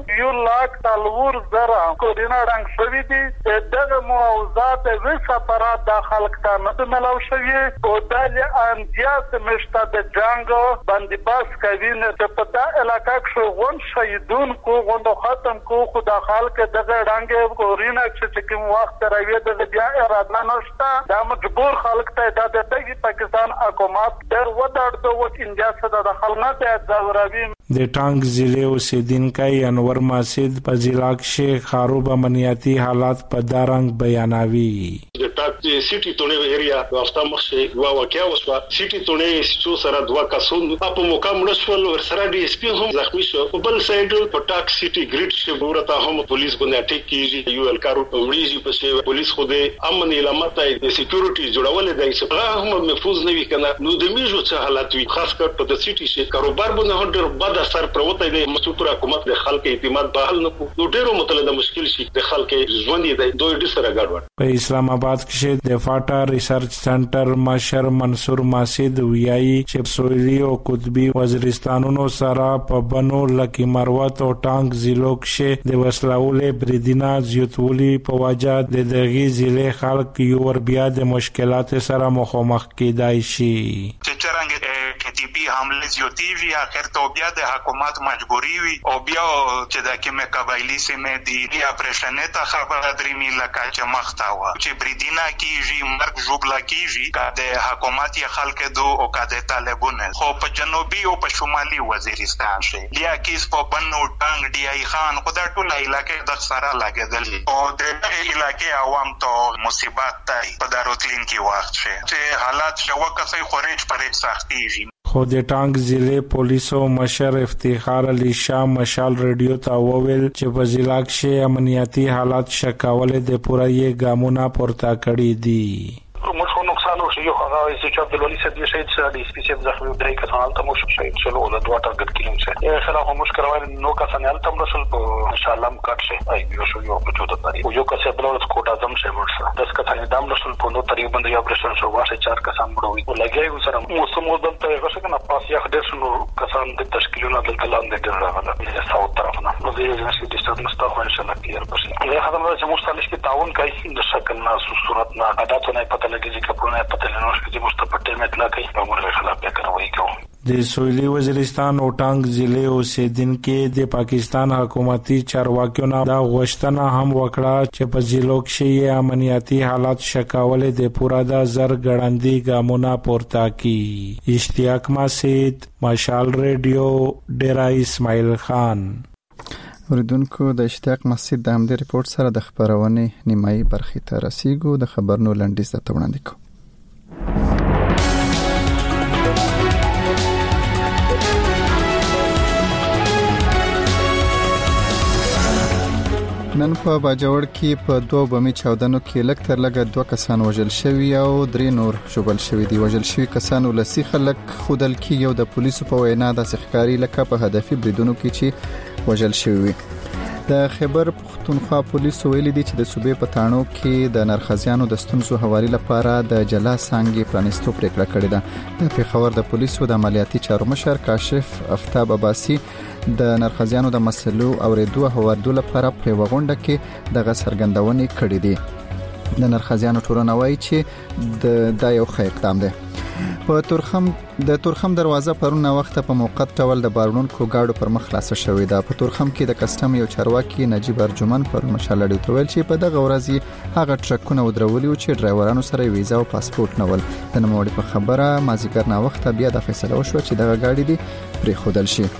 1,40,000 کورونه رنګ شوی دي. دغه موضوعات وی سفارت د خلک ته نه ملو شوی او د انجاز مشته د جنگ بندیباس کوي نه په دا علاقہ کې غون شهیدون کو غوند ختم کو خدا خلک دغه رنګ کورونه چې کوم وخت راوي د بیا اراده نشته دا مجبور خلک ته د پاکستان حکومت ډېر ودړ دوه انجاز د خلنه ته ضروري. د ټانګ ضلع اوسیدونکو انور ماسد په ضلع کې خراب امنیتي حالات په دارنګ بیانوي. د ټاک سیټي تونه ایریا واسطه مخه وا واقعیا وسو سیټي تونه څو سره دوا کسون په مقام نشول ور سره ډي اس پی هم زخمی شو. په بل سایډ په ټاک سیټي ګریډ شه ورته هم پولیس باندې اټیک کیږي. یو ال کارو وړيږي په پولیس خو د امن علامت د سکیورټي جوړول دی چې هغه هم محفوظ نه وي کنه. نو د میجو څه حالات وي خاص کر په د سیټي شه کاروبار باندې هډر بد اثر پروته دی. مسؤل حکومت د خلکو اعتماد بحال نه کو نو ډیرو متلده مشکل شي د خلکو ژوند دی دوی ډیر سره ګډوډ. په اسلام آباد کې د فاټا ریسرچ سنټر مشر منصور ماسد ویایي چې سویلي او قطبي وزیرستانونو سره په بنو لکي مروت او ټانګ ضلعو کې د وسلوالې بریدینا زیاتولي په وجه د دغه ضلع خلک یو ور بیا د مشکلات سره مخامخ کېدای شي. تیپی حمله زیاتی وی اخر تو بیا د حکومت مجبوری وی او بیا چې د کومه قبایلی سیمه دی بیا پرشنه ته خبره درې میله کاچ مختا و چې بریدینا کیږي مرګ جوړلا کیږي د حکومت یې خلک دو او کده طالبونه خو په جنوبي او په شمالي وزیرستان شي بیا کیس په بنو ټنګ دی ای خان خدای ټول علاقې د سره لګیدل او د علاقې عوام ته مصیبت دی په داروتلین کې وخت شي چې حالات شو کسي خورج پرې سختيږي. خو د ټانګ ضلع پولیسو مشر افتخار علي شاه مشال رادیو ته وویل چې په ضلع کې امنیتي حالات شکاوله د پوره یې ګامونه پورته کړی دي. مش نقصان وشي یو هغه چې عبد الولي صاحب شهید سړي سپیشل زخمي درې کسان ته مو شهید شلو له دوه ټارګټ کیلم شه یې خلاف مشکل وای نو کسان ال تم رسول په ان شاء الله کټ شه ای یو شو یو په چوت تاری یو کس بل ورځ کوټ اعظم شه ورسره 10 کسان دام رسول په نو طریق باندې اپریشن شو واشه 4 کسان بړوي او لګي سره موسم دلته هغه څنګه پاس یو ډېر شنو کسان د تشکیلونو دلته لاندې ډېر راغله د ساوث طرف نه نو دې ځنه چې ډیسټرب نشته خو ان شاء الله کلیئر بشي. دا خدمات چې مستلش کې تعاون کوي د شکل نه صورت نه عادتونه پته لګي چې کپونه پته لنوش کې مستقبل مطلق کوي په موږ خلاف کاروي کوي. د سویلي وزیرستان او ټانګ ضلع اوسیدونکو د پاکستان حکومتي چارواکیو نه دا غوښتنه هم وکړه چې په ضلعو کې امنیتي حالات شکاولې د پورا د زر ګړندې ګامونه پورته کی. اشتیاق مسید، مشال ریډیو، ډیرا اسماعیل خان. اوریدونکو د اشتیاق مسید د همدې ریپورت سره د خبرونې نیمایي برخې ته رسیدو. د خبرونو لنډیز ته وړاندې کوم. نن په باجوړ کې په 2 بمي چاودنو کې لږ تر لږه 2 کسان وژل شوي او 3 نور ژوبل شوي دي. وژل شوي کسان ولسی خلک خودل کې یو د پولیسو په وینا د ښکاری لکه په هدفي بریدونو کې چې وژل شوي. د خیبر پختونخوا پولیسو ویلي دي چې د صوبې په تانو کې د نرخزیانو د ستونزو حواله لپاره د جلا څنګه پرانستو پریکړه کړې ده. د پیښور د پولیسو د عملیاتي چارو مشر کاشف افتاب عباسی د نرخزیانو د مسلو اوریدو هواردو لپاره په وغونډه کې د غسرګندونې کړې دي. د نرخزیانو ټولنه وایي چې د یو ښه اقدام دی. په تورخم دروازه پرون وخت په موقت ډول د بارونکو گاډو پر مخ خلاص شوې ده. په تورخم کې د کسټم یو چارواکي نجیب ارجمن پر مشالړې تویل چې په دغه ورځ هغه ټرکونه ودرولي چې ډرایورانو سره ویزا او پاسپورت نه ول. د نوموړي په خبره مازیګر نه وخت بیا د فیصله وشو چې دغه گاډي دي پرې خودل شي.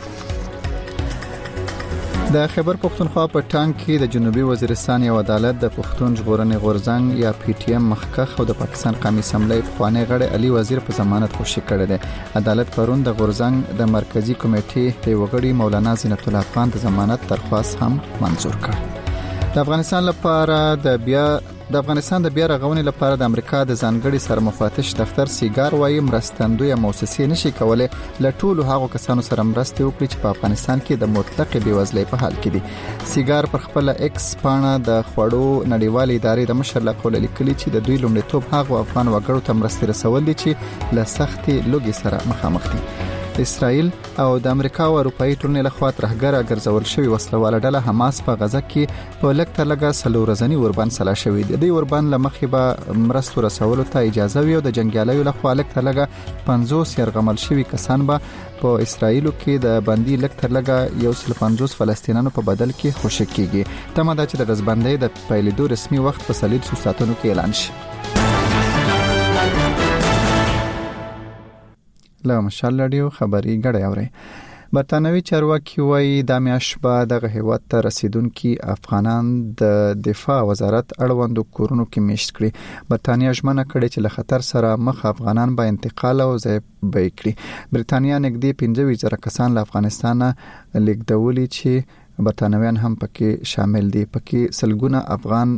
د خیبر پختونخوا په ټانګ کې د جنوبي وزیرستان یو عدالت د پښتون ژغورنې غورځنګ یا پی ټی ایم مخکخ او د پاکستان قومي اسمبلی پخوانی غړی علي وزیر په ضمانت خوشي کړی دی. عدالت پرون د غورځنګ د مرکزی کمیټې د وګړي مولانا زینت الله خان د ضمانت درخواست هم منظور کړ. د افغانستان د بیا رغونې لپاره د امریکا د ځانګړي سرمفتش دفتر سیګار وايي مرستندوی مؤسسې نشي کولای له ټولو هغو کسانو سره مرسته وکړي چې په افغانستان کې د مطلق بیوزلۍ په حال کې دي. سیګار پر خپل ایکس پاڼه د خوړو نړیوال ادارې د مشر لقول لیکلي چې د دوی لومړیتوب هغو افغان وګړو ته مرسته رسول دي چې له سختې لوږې سره مخامخ دي. اسرائیل او د امریکا او اروپאי ټولنې لخوا ترهګره ګرځول شوی وسلواله ډله حماس په غزه کې په لږ تر لږه 3 ورځنی اوربند سلا شوی دی. د اوربند لمخې به مرستو رسولو ته اجازه وي او د جنگیالیو لخوا لږ تر لږه 50 يرغمل شوی کسان به په اسرائیل کې د بندي لږ تر لږه 150 فلسطینیانو په بدل کې خوشی کیږي. تمه ده چې د رزبندۍ د پیلېدو رسمي وخت په 3 ساعتونو کې اعلان شي. له مشال رادیو خبري غړې اوري. برتانوي چارواکي وایي د میاشت بعد دغه هیواد ته رسیدونکو افغانان د دفاع وزارت اړوندو کورونو کې میشت کړي. برتانیا ژمنه کړې چې له خطر سره مخ افغانان به انتقال او ځای به کړي. برتانیا نږدې 15,000 کسان له افغانستان لیږدولي چې برتانویان هم پکې شامل دي. پکې سلګونه افغان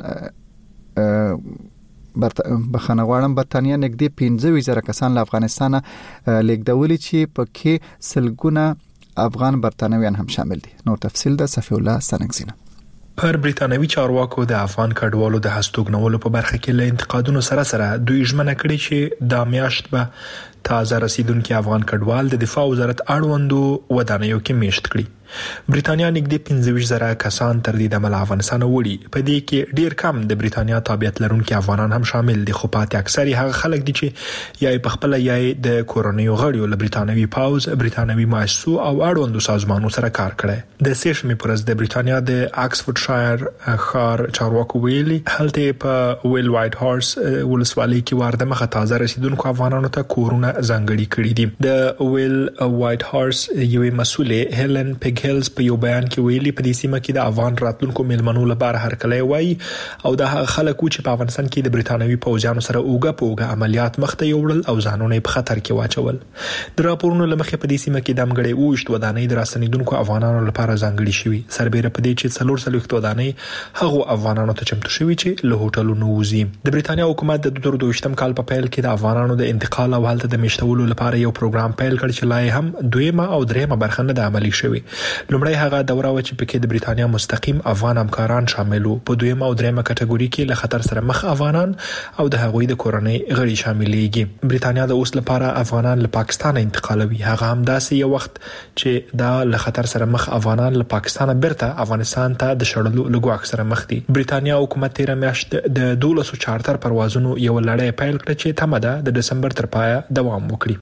بخنغواړم برتانیا نږدې 15,000 کسان له افغانستان لیږدولي چې پکې سلګونه افغان برتانویان هم شامل دي. نور تفصیل د صفی الله سنگزینه. پر بریتانوي چارواکو د افغان کډوالو د هستوګنولو په برخه کې له انتقادونو سره دوی ژمنه کړې چې د میاشت به تازه رسیدونکو افغان کډوال د دفاع وزارت اړوندو ودانیو کې میشت کړي. بریتانیا نږدې 15,000 کسان تر دې د مل افغانستان وړي. په دې کې ډیر کم د بریتانیا تابعیت لرونکو افغانان هم شامل دي، خو پاتې اکثري هغه خلک دي چې یا په خپل یا د کورونیو غړیو له بریتانوي پاوز، بریتانوي مؤسسو او اړوندو سازمانونو سره کار کړي. د سیشمې پرز د بریتانیا د اکسفورډشایر ښار چارواکو ویلي هلته په ویل وایټ هارس ولسوالۍ کې ورده مخه تازه رسیدونکو افغانانو ته کورونه ځانګړي کړي دي. د ویل وایټ هارس یوې مسولې هیلن پیګ هیلز په یو بیان کې ویلي په دې سیمه کې د افغان راتلونکو میلمنو لپاره هرکلی وایي او د خلکو چې په افغانستان کې د بریتانوي پوځیانو سره اوګه عملیات مخته یوړل او ځانونه په خطر کې واچول. د راپورونو لمخې په دې سیمه کې د امګړې اوشت ودانۍ د راستنیدونکو افغانانو لپاره ځانګړي شوي. سربېره په دې چې 4 ودانۍ هغه افغانانو ته چمتو شوي چې له هوټلونو وځي. د بریتانیا حکومت د 2022م کال په پیل کې د افغانانو د انتقال او حالت د میشتولو لپاره یو پروګرام پیل کړ چې لا هم دویمه او دریمه برخه نه د عملی شوی. لومړی هغه دوره و چې پکې د بریتانیا مستقیم افغان همکاران شامل وو. په دویمه او دریمه کټګوري کې له خطر سره مخ افغانان او د هغوی د کورنۍ غړي شاملېږي. بریتانیا د اوس لپاره افغانان له پاکستان انتقالوي. هغه هم داسې یو وخت چې دا له خطر سره مخ افغانان له پاکستان بیرته افغانستان ته د شړلو لګواک سره مخ دي. بریتانیا حکومت تیر میاشت د 12 چارټر پروازونو یو لړۍ پیل کړ چې تمه ده د دسمبر تر پایه دوام وکړي.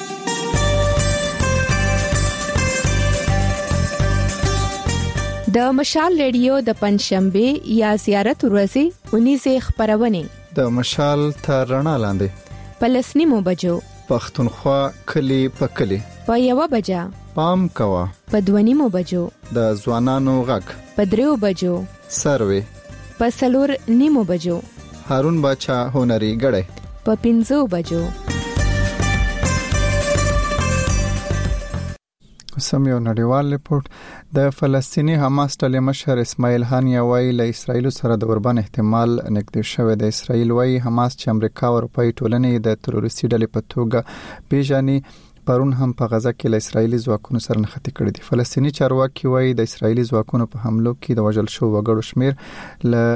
د مشال ریډیو د پنځشنبه یا زیارت ورځې 19 خبرونه د مشال تر رڼا لاندې پلسنیمو بجو پښتونخوا کلی په کلی په یو بجا پام کوا په 2 بجو د ځوانانو غږ په 3 بجو سروي په 4 بجو هارون باچا هنري غړې په 5 بجو. سم یو نړیوال ریپورت. د فلسطینی حماس ډلې مشر اسماعیل هانیه وایي له اسرایل سره د اوربان احتمال نږدې شوی دی. اسرایل وایي حماس چې امریکا او اروپאי ټولنې د تروریستي ډلې په توګه پیژني پرون هم په غزا کې له اسرایلی ځواکونو سره نښتې کړې دي. فلسطینی چارواکي وایي د اسرایلی ځواکونو په حملو کې د وژل شو وګړو شمیر له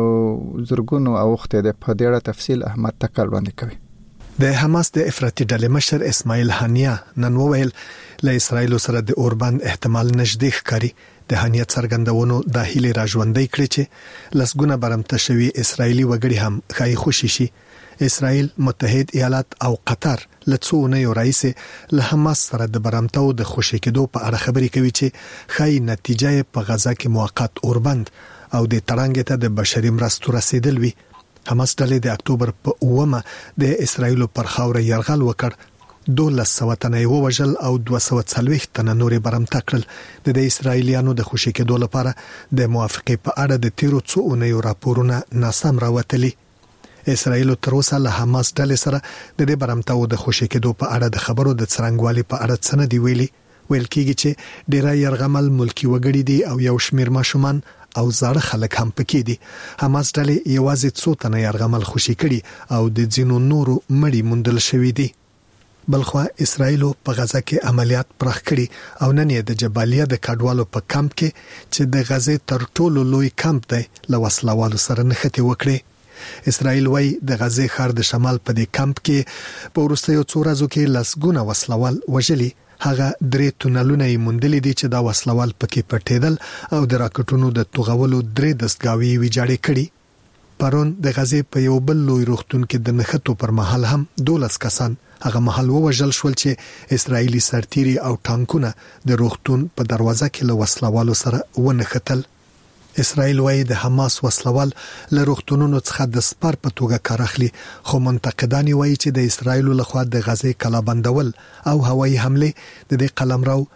زرګونو اوخته ده. په ډېر تفصیل احمد تکل وړاندې کوي. د حماس د افراطي ډلې مشر اسماعیل هانیه نن وویل له اسرایل سره د اوربان احتمال نږدې ښکاري. د هانیه څرګندونو د هیلې راژوندۍ کړې چې لسګونه برمته شوی اسرایلی وګړي هم خای خوشي شي. اسرائیل، متحد ایالات او قطر لڅونه یو رئیس له حماس سره د برمتو د خوشی کېدو په اړه خبرې کوي چې خای نتیجه په غزا کې موقت اوربند او د تړانګ ته د بشري مرستو رسیدل وی. حماس ډلې د اکتوبر په 9مه د اسرائیل پر خاور يرغل وکړ. 1200 تنه وژل او 240 تنه نور برمته کړل. د اسرایلیانو د خوشی کېدو لپاره د موافقه په اړه د تیرو څو اونیو راپورونه ناسم راوتلي. اسرائیل تر اوسه له حماس ډلې سره د دې برمتاو د خوشی کېدو په اړه د خبرو د څرنګوالي په اړه څه نه دی ویلي. ویل کېږي چې ډیری يرغمل ملکی وګړي دي او یو شمیر ماشومان او زاړه خلک هم پکې دي. حماس ډلې یوازې څو تنه يرغمل خوشی کړي او د ځینو نورو مړي موندل شوی دي. بلخوا اسرائیل په غزا کې عملیات پرخ کړي او نن یې د جبالیه د کډوالو په کمپ کې چې د غزې تر ټولو لوی کمپ دی له وسلوالو سره نښتې وکړي. اسرائیل وای د غزې ښار د شمال په دې کمپ کې په وروستیو څو ورځو کې لسګونه وسلوال وژلي. هغه 3 تونلونه یې موندلي دي چې دا وسلوال پکې پټېدل او د راکټونو د توغولو 3 دستګاوي ویجاړې کړي. پرون د غزې په یو بل لوی روغتون کې د نښتو پر مهال هم 12 کسان هغه مهال وژل شول چې اسرایلی سرتيري او ټانکونه د روغتون په دروازه کې له وسلوالو سره ونښتل. اسرائیل وایي د حماس وسلوال له روغتونونو څخه د سپر په توګه کار اخلي، خو منتقدان وایي چې د اسرائیل لخوا د غزې کلابندول او هوایي حمله د دې قلمرو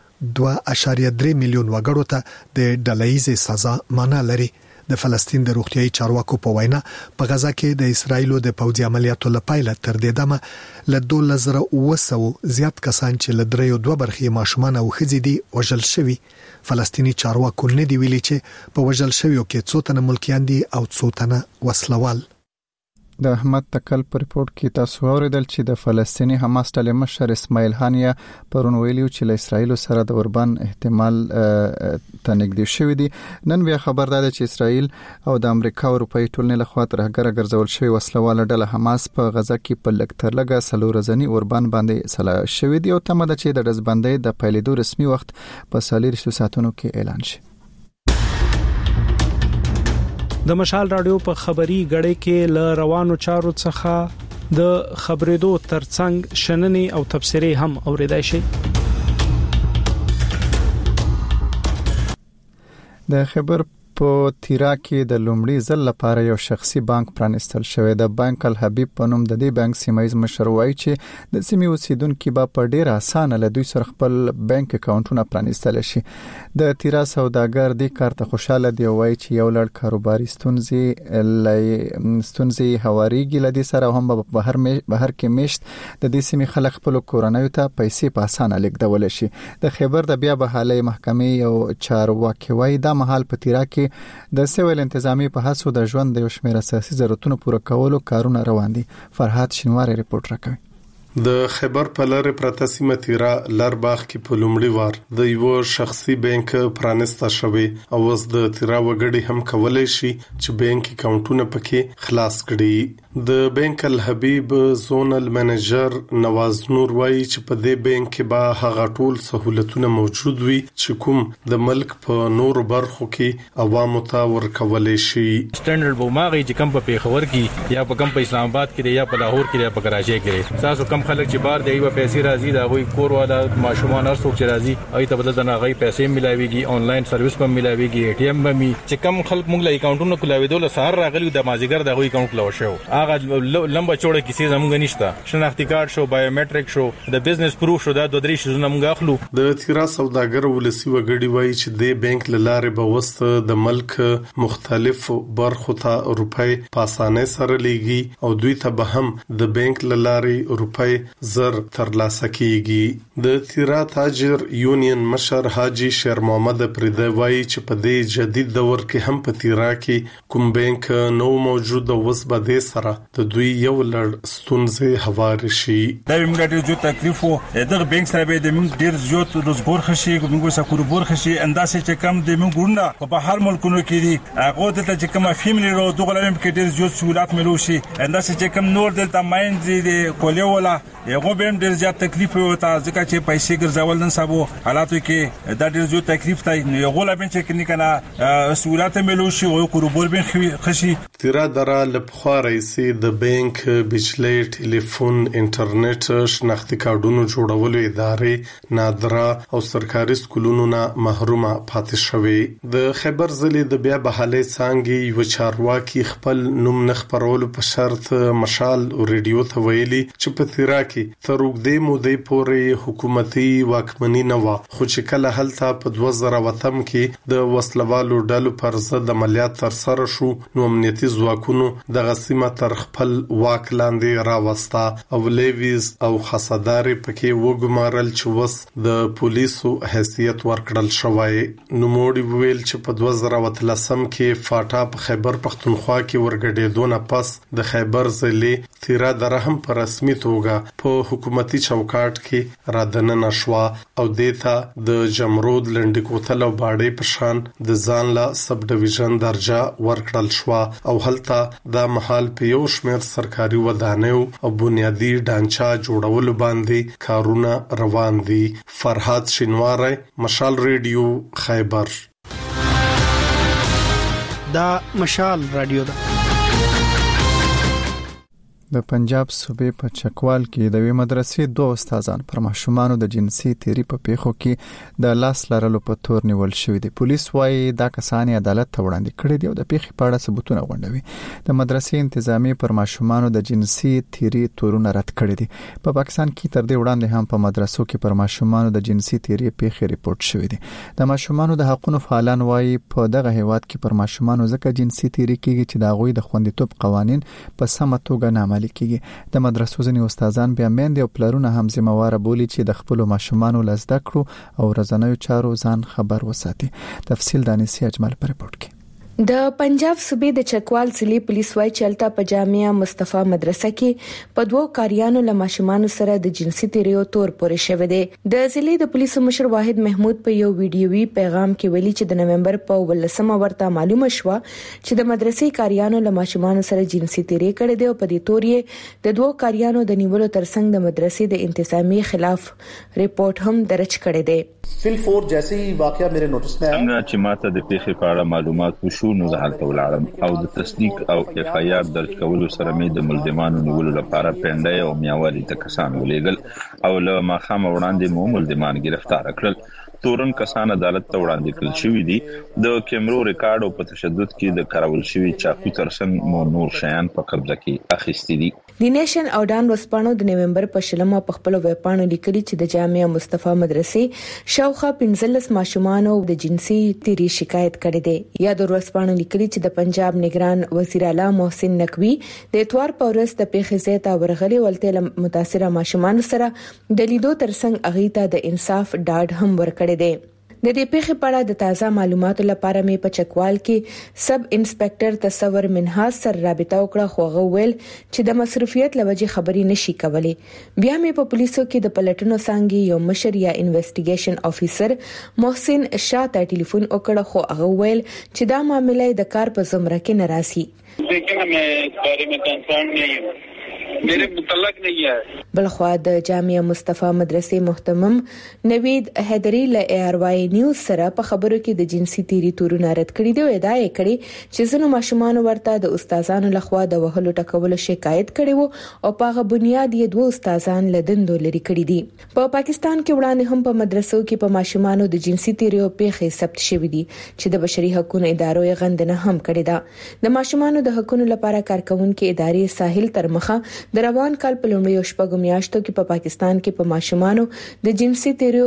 2.3 میلیون وګړو ته د ډلهیزه سزا معنی لري. د فلسطین د روغتیايي چارواکو په وینا په غزا کې د اسرایل د پوځي عملیاتو لپاره تر دې دمه له 2200 زیات کسان چې له 3.2 برخې ماشومان او ښځې دي وژل شوي. فلسطینی چارواکو نه دی ویلي چې په وژل شویو کې څو تنه ملکیان دي او څو تنه وسلوال. د احمد تکل پر ریپورت کې تاسو اوریدل چې د فلسطینی حماس ډلې مشر اسماعیل هانیه پرون ویلي چې له اسرایل سره د اوربان احتمال تنګدي شوی دی. نن بیا خبر ده چې اسرایل او د امریکا او اروپאי ټولنې لخوا ترهګر ګرځول شوی وسلواله ډله حماس په غزا کې په لکتر لګه سلورزنی اوربان باندې سلا شوی دی او تمه ده چې د دزبندۍ د پیلېدو رسمي وخت په سالي ساعتونو کې اعلان شي. د مشال رادیو په خبري غړې کې ل روانو چارو څخه د خبرېدو ترڅنګ شننې او تبصرې هم اوریدای شي. د خبر په تیرا کې د لومړي ځل لپاره یو شخصي بانک پرانستل شوی. د بانک الحبیب په نوم د دې بانک سیمایز مشر وایي چې د سیمې اوسیدونکو به په ډیر اسانه له دوی سره خپل بانک اکاونټونه پرانستل شي. د تیرا سوداګر د کارت خوشاله دی وایي چې یو لړ کاروباري ستونزې هواريږي لدی سره هم په بهر کې میشت د دې سیمې خلک خپل کورنۍ ته پیسې په اسانه لیږدول شي. د خبر د بیا بحالې محکمې او چارواکي وایي د محل په تیرا کې د سیول انتظامی په هڅو د ژوند د یو شمېر اساسي ضرورتونو پوره کولو کارونه روان دي. فرحات شینواری ریپورت راکوي. د خیبر په لاره پرته سیمه تیرا لارباغ کې په لومړي وار د یو شخصي بانک پرانسته شوی او اوس د تیرا وګړي هم کولای شي چې بانک اکاونټونه پکې خلاص کړي. د بانک الحبیب زونل منیجر نواز نور وایي چې په دې بانک کې به هغه ټول سہولتونه موجود وي چې کوم د ملک په نور برخو کې عوامو ته ورکول شي. سټانډرډ بوماغي چې کم په پیښور کې یا په کم په اسلام آباد کې یا په لاهور کې یا په کراچۍ کې تاسو کم خلک چې بار دی و پیسې راځي دا غوي کور والا ماشومان هر څوک چې راځي اې ته بدل نه غي پیسې ملاويږي آنلاین سرویس په ملاويږي اې ټي ایم به می چې کم خلک موږ له اکاونټونو کولاویدل سهار راغلی د مازیګر د غوي اکاونټ لو شو هغه لمبا چوڑه کیسې زموږ نشته شناختی کارت شو بایومټریک شو د بزنس پروف شو دا د درې شزونه موږ اخلو. د تیرا سوداګر ولسی وګړي وایي چې د بانک لاره به وست د ملک مختلف برخو ته روپۍ په اسانه سره لیږي او دوی ته به هم د بانک لاره روپۍ زر ترلاسه کیږي. د تیرا تاجر یونین مشر حاجی شیر محمد پردی وایي چې په دې جدید دور کې هم په تیرا کې کوم بانک نو موجود او وس به د سره د دوی یو لړ ستونزې هوار شي. دا موږ ډېر جو تکلیف وو دغه بانک سره به د موږ ډېر زیات روزګار خشي موږ سره کوربور خشي انداسه چې کم د موږ ګورنه په هر ملکونو کې دي هغه د چې کومه فیملی رو دغه لم کې ډېر زیات سہولت ملو شي انداسه چې کم نور دلته مایند دي کولې ولا یو به ډېر زیات تکلیف وتا ځکه چې پیسې ګرځول نن سبا حالاتو کې دا ډېر زیات تکلیف دی یو غولا بن چې کني کنه سہولت ملو شي او کوربور به خشي. تیرا درا لپخوا رئیسي د بانک بجلی ټلیفون انټرنیټ شناختی کارډونو جوړولو ادارې نادرا او سرکاري سکولونو نه محرومه پاتې شوې. د خیبر ضلع د بیا بحالي څنګه یو چارواکي خپل نوم نه خبرولو په شرط مشال او ریډیو ته ویلي چې په تیرا کې تر وګړي مودې پورې حکومتي واکمني نه و خو چې کله هلته په 2008 کې د وسلوالو ډلو پر ضد عملیات تر سره شو نو امنیتي ځواکونو د غسیمه تر خپل واک لاندې راوستا او لیویز او خصداري پکې وګمارل چې وس د پولیسو حیثیت ورکړل شوی. نو موړي ویل چې په 2013 کې فاټا په خیبر پختونخوا کې ورګډېدونه پس د خیبر ضلع تیرا درهم په رسمي توګه په حکومتي چوکاټ کې رادننه شو او دیتا د جمرود لنډکوتل او باړې په شان د ځان لا سب ډیویژن درجه ورکړل شو او هلته د محل په یو شمېر سرکاري ودانیو او بنیادی ډانچا جوړولو باندې کارونه روان دي. فرحات شینواری مشال ریډیو خیبر. دا مشال رادیو ده. د پنجاب صوبې په چکوال کې د وی مدرسې دوه استادان پر ماشومانو د جنسي تیری په پیښو کې د لاس لرلو په تور نیول شوې دي. پولیس وايي دا کسان عدالت ته وړاندې کړي دي او د پیښې په اړه ثبوتونه غونډوي. د مدرسې انتظامی پر ماشومانو د جنسي تیری تورونه رد کړي دي. په پاکستان کې تر دې وړاندې هم په مدرسو کې پر ماشومانو د جنسي تیری پیښې ریپورت شوې دي. د ماشومانو د حقوقو فعالان وايي په دغه هیواد کې پر ماشومانو ځکه جنسي تیری کېږي چې د غوي د خوندیتوب قوانين په سمه توګه نه عملي کیږي. د مدرسو ځینې استادان بیا میندې او پلرونه هم ذمہوار بولي چې د خپل ماشومانو لزده کړو او رضانیو چارو ځان خبر وساتي. تفصیل دانسي اجمل پر رپورت کې. د پنجاب صوبې د چکوال ضلع پولیس وايي چې الته په جامعه مصطفی مدرسه کې په دوه کاریانو له ماشومانو سره د جنسي تیریو تور پورې شوه دي. د ضلع د پولیسو مشر واحد محمود په یو ویډیوي پیغام کې ویلي چې د نومبر په 18 ورته معلومه شوه چې د مدرسې کاریانو له ماشومانو سره جنسي تیری کړي دي او په دې تور یې د دوه کاریانو د نیولو ترڅنګ د مدرسې د انتظامی خلاف ریپورت هم درج کړي دي. فل 4 جیسے ہی واقعہ میرے نوٹس میں آیا چې ماته د پیښې په اړه معلومات وشو نو زه هلته ولاړم او د تصدیق او اف آی آر درج کولو سره مې د ملزمانو نیولو لپاره پنده او میاوالي ته کسان ولېګل او له ماخام وړاندې مو ملزمان گرفتار کړل. تورن کسان عدالت ته وړاندې کړل شوې دي. د کیمرو ریکارډ او په تشدد کې د کارول شوی چاقو ترڅنګ مو نور شیان په قبضه کې اخیستي دي. د نیشن او ډان وسپانو د نومبر په شلمه په خپل ویبپاڼو لیکلي چې د جامعه مصطفی مدرسې شاوخوا 15 ماشومان د جنسي تیری شکایت کړي دي. یا د وسپانو لیکلي چې د پنجاب نگران وزیر اعلی محسن نقوی د اتوار په ورځ د پیښې ځای ته ورغلي ولته متاثره ماشومان سره د لیدو ترڅنګ اغیته د انصاف ډاډ هم ورکړي دي. د دې پیښې په اړه د تازه معلوماتو لپاره مې په چکوال کې سب انسپکټر تصور منهاج سره رابطه وکړه، خو هغه ویل چې د مصروفیت لوجې خبري نشي کولای. بیا مې په پولیسو کې د پلټنو څنګه یو مشر یا انویسټیګیشن افیسر محسن شاه ته ټلیفون وکړ، خو هغه ویل چې دا معاملې د کار په زمره کې ناراضي. देखिए मैं इस बारे में कंसर्न नहीं हूँ, मेरे मुतल्लक नहीं है. بلخوا د جامعه مصطفی مدرسې محتمم نوید حیدری له ARY نیوز سره په خبرو کې د جنسي تیری تورونه رد کړي دی او ادعا یې کړې چې ځینو ماشومان ورته د استادانو لخوا د وهلو ټکولو شکایت کړي وو او په هغه بنیاد یې دوه استادان له دندو لري کړي دي. په پاکستان کې وړاندې هم په مدرسو کې په ماشومانو د جنسي تیری او پیښې ثبت شوې دي چې د بشري حقوقو ادارو یې غندنه هم کړې ده. د ماشومانو د حقوقو لپاره کارکونکو ادارې ساحل ترمخه د روان کال په لومړیو شپږو میاشتو کې په پاکستان کې په ماشومانو د جنسي تیریو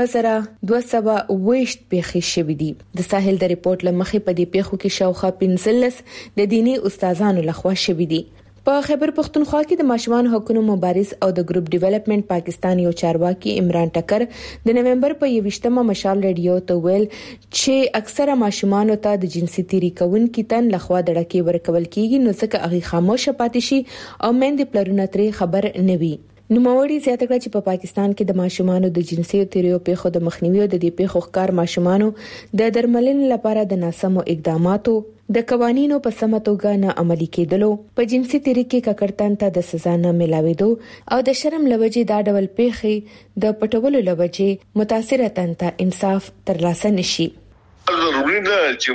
2220 پیښې شوې دي. د ساحل د ریپورت لمخې په دې پیښو کې شاوخوا 15 د دینی استادانو لخوا شوې دي. په خیبر پختونخوا کې د ماشومان حقوقو مبارز او د ګروپ ډیولپمنٹ پاکستان یو چارواکي عمران ټکر د نومبر په 28مه مشال ریډیو ته ویل چې اکثره ماشومان ته د جنسي تیری کوونکو تن لخوا دړکې ورکول کیږي، نو ځکه هغه خاموش پاتې شي او مېندې پلرونه ترې خبر نه وي. نوموړي زیاته کړه چې په پاکستان کې د ماشومانو د جنسي تیریو پیښو د مخنیوي او د دې پیښو ښکار ماشومانو د درملنې لپاره د ناسمو اقداماتو د قوانینو په سمه توګه نه عملي کېدلو، په جنسي تیری کې ککړتن ته د سزا نه ملاوېدو او د شرم لوجې دا ډول پیښې د پټولو لوجې متاثره تن ته انصاف ترلاسه نشي. ضروري ده چې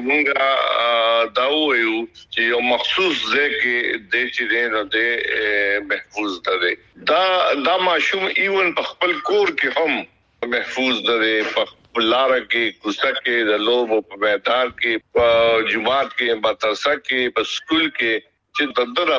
موږ دا وایو چې یو مخصوص ځای کې د چې د محفوظ ده. دا ماشوم ایون په خپل کور کې هم محفوظ ده، په لار کې، کوڅه کې، د لوبو په میدان کې، په جماعت کې، مدرسه کې، په سکول کې چې د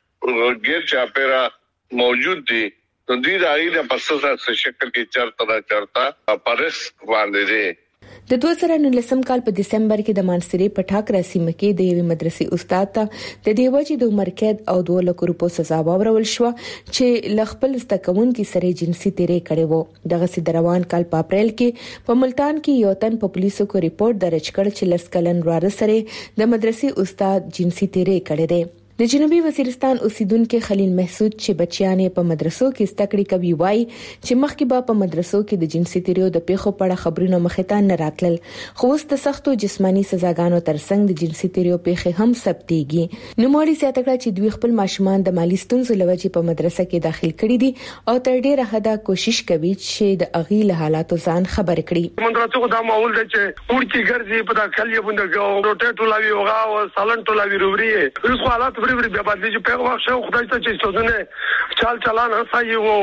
غټ غیر چاپیرا موجود دي. نو دې راځي په اساسه شکل کې چرته پرس باندې دي. د 2019 کال په دسمبر کې د مانسری پټاک رسمه کې د یوې مدرسې استاد ته د دیوجې د عمر قید او 2 لک روپو سزا ورکول شو چې لخپل استکونکو سره جنسي تیری کړي وو. دغه سي روان کال په اپریل کې په ملتان کې یو تن په پولیسو کو ریپورت درج کړ چې لسکلن واره سره د مدرسې استاد جنسي تیری کړي دي. د جنوبي وزیرستان اوسیدونکو خلیل محسود چې بچیانې په مدرسو کې ستکړې کوي وای چې مخکې به په مدرسو کې د جنسي تیریو د پیښو په اړه خبرونه مخې ته نه راتلل، خو اوس د سختو جسماني سزاګانو ترڅنګ د جنسي تیریو پیښې هم ثبتېږي. نوموړي زیاته کړه چې دوی خپل ماشومان د مالی ستونزو لوجې په مدرسه کې داخل کړي دي او تر ډیره حده کوشش کوي چې د اغي له حالاتو ځان خبر کړي. مدرسو دا معول ده چې ورکی ګرځي په داخل یې باندې روټیټ ولاوي او سالن ټولاوي روبري اوس حالات بیا باندې چې په وخت شو خدای ته چې ستونه چال چلان هڅایي وو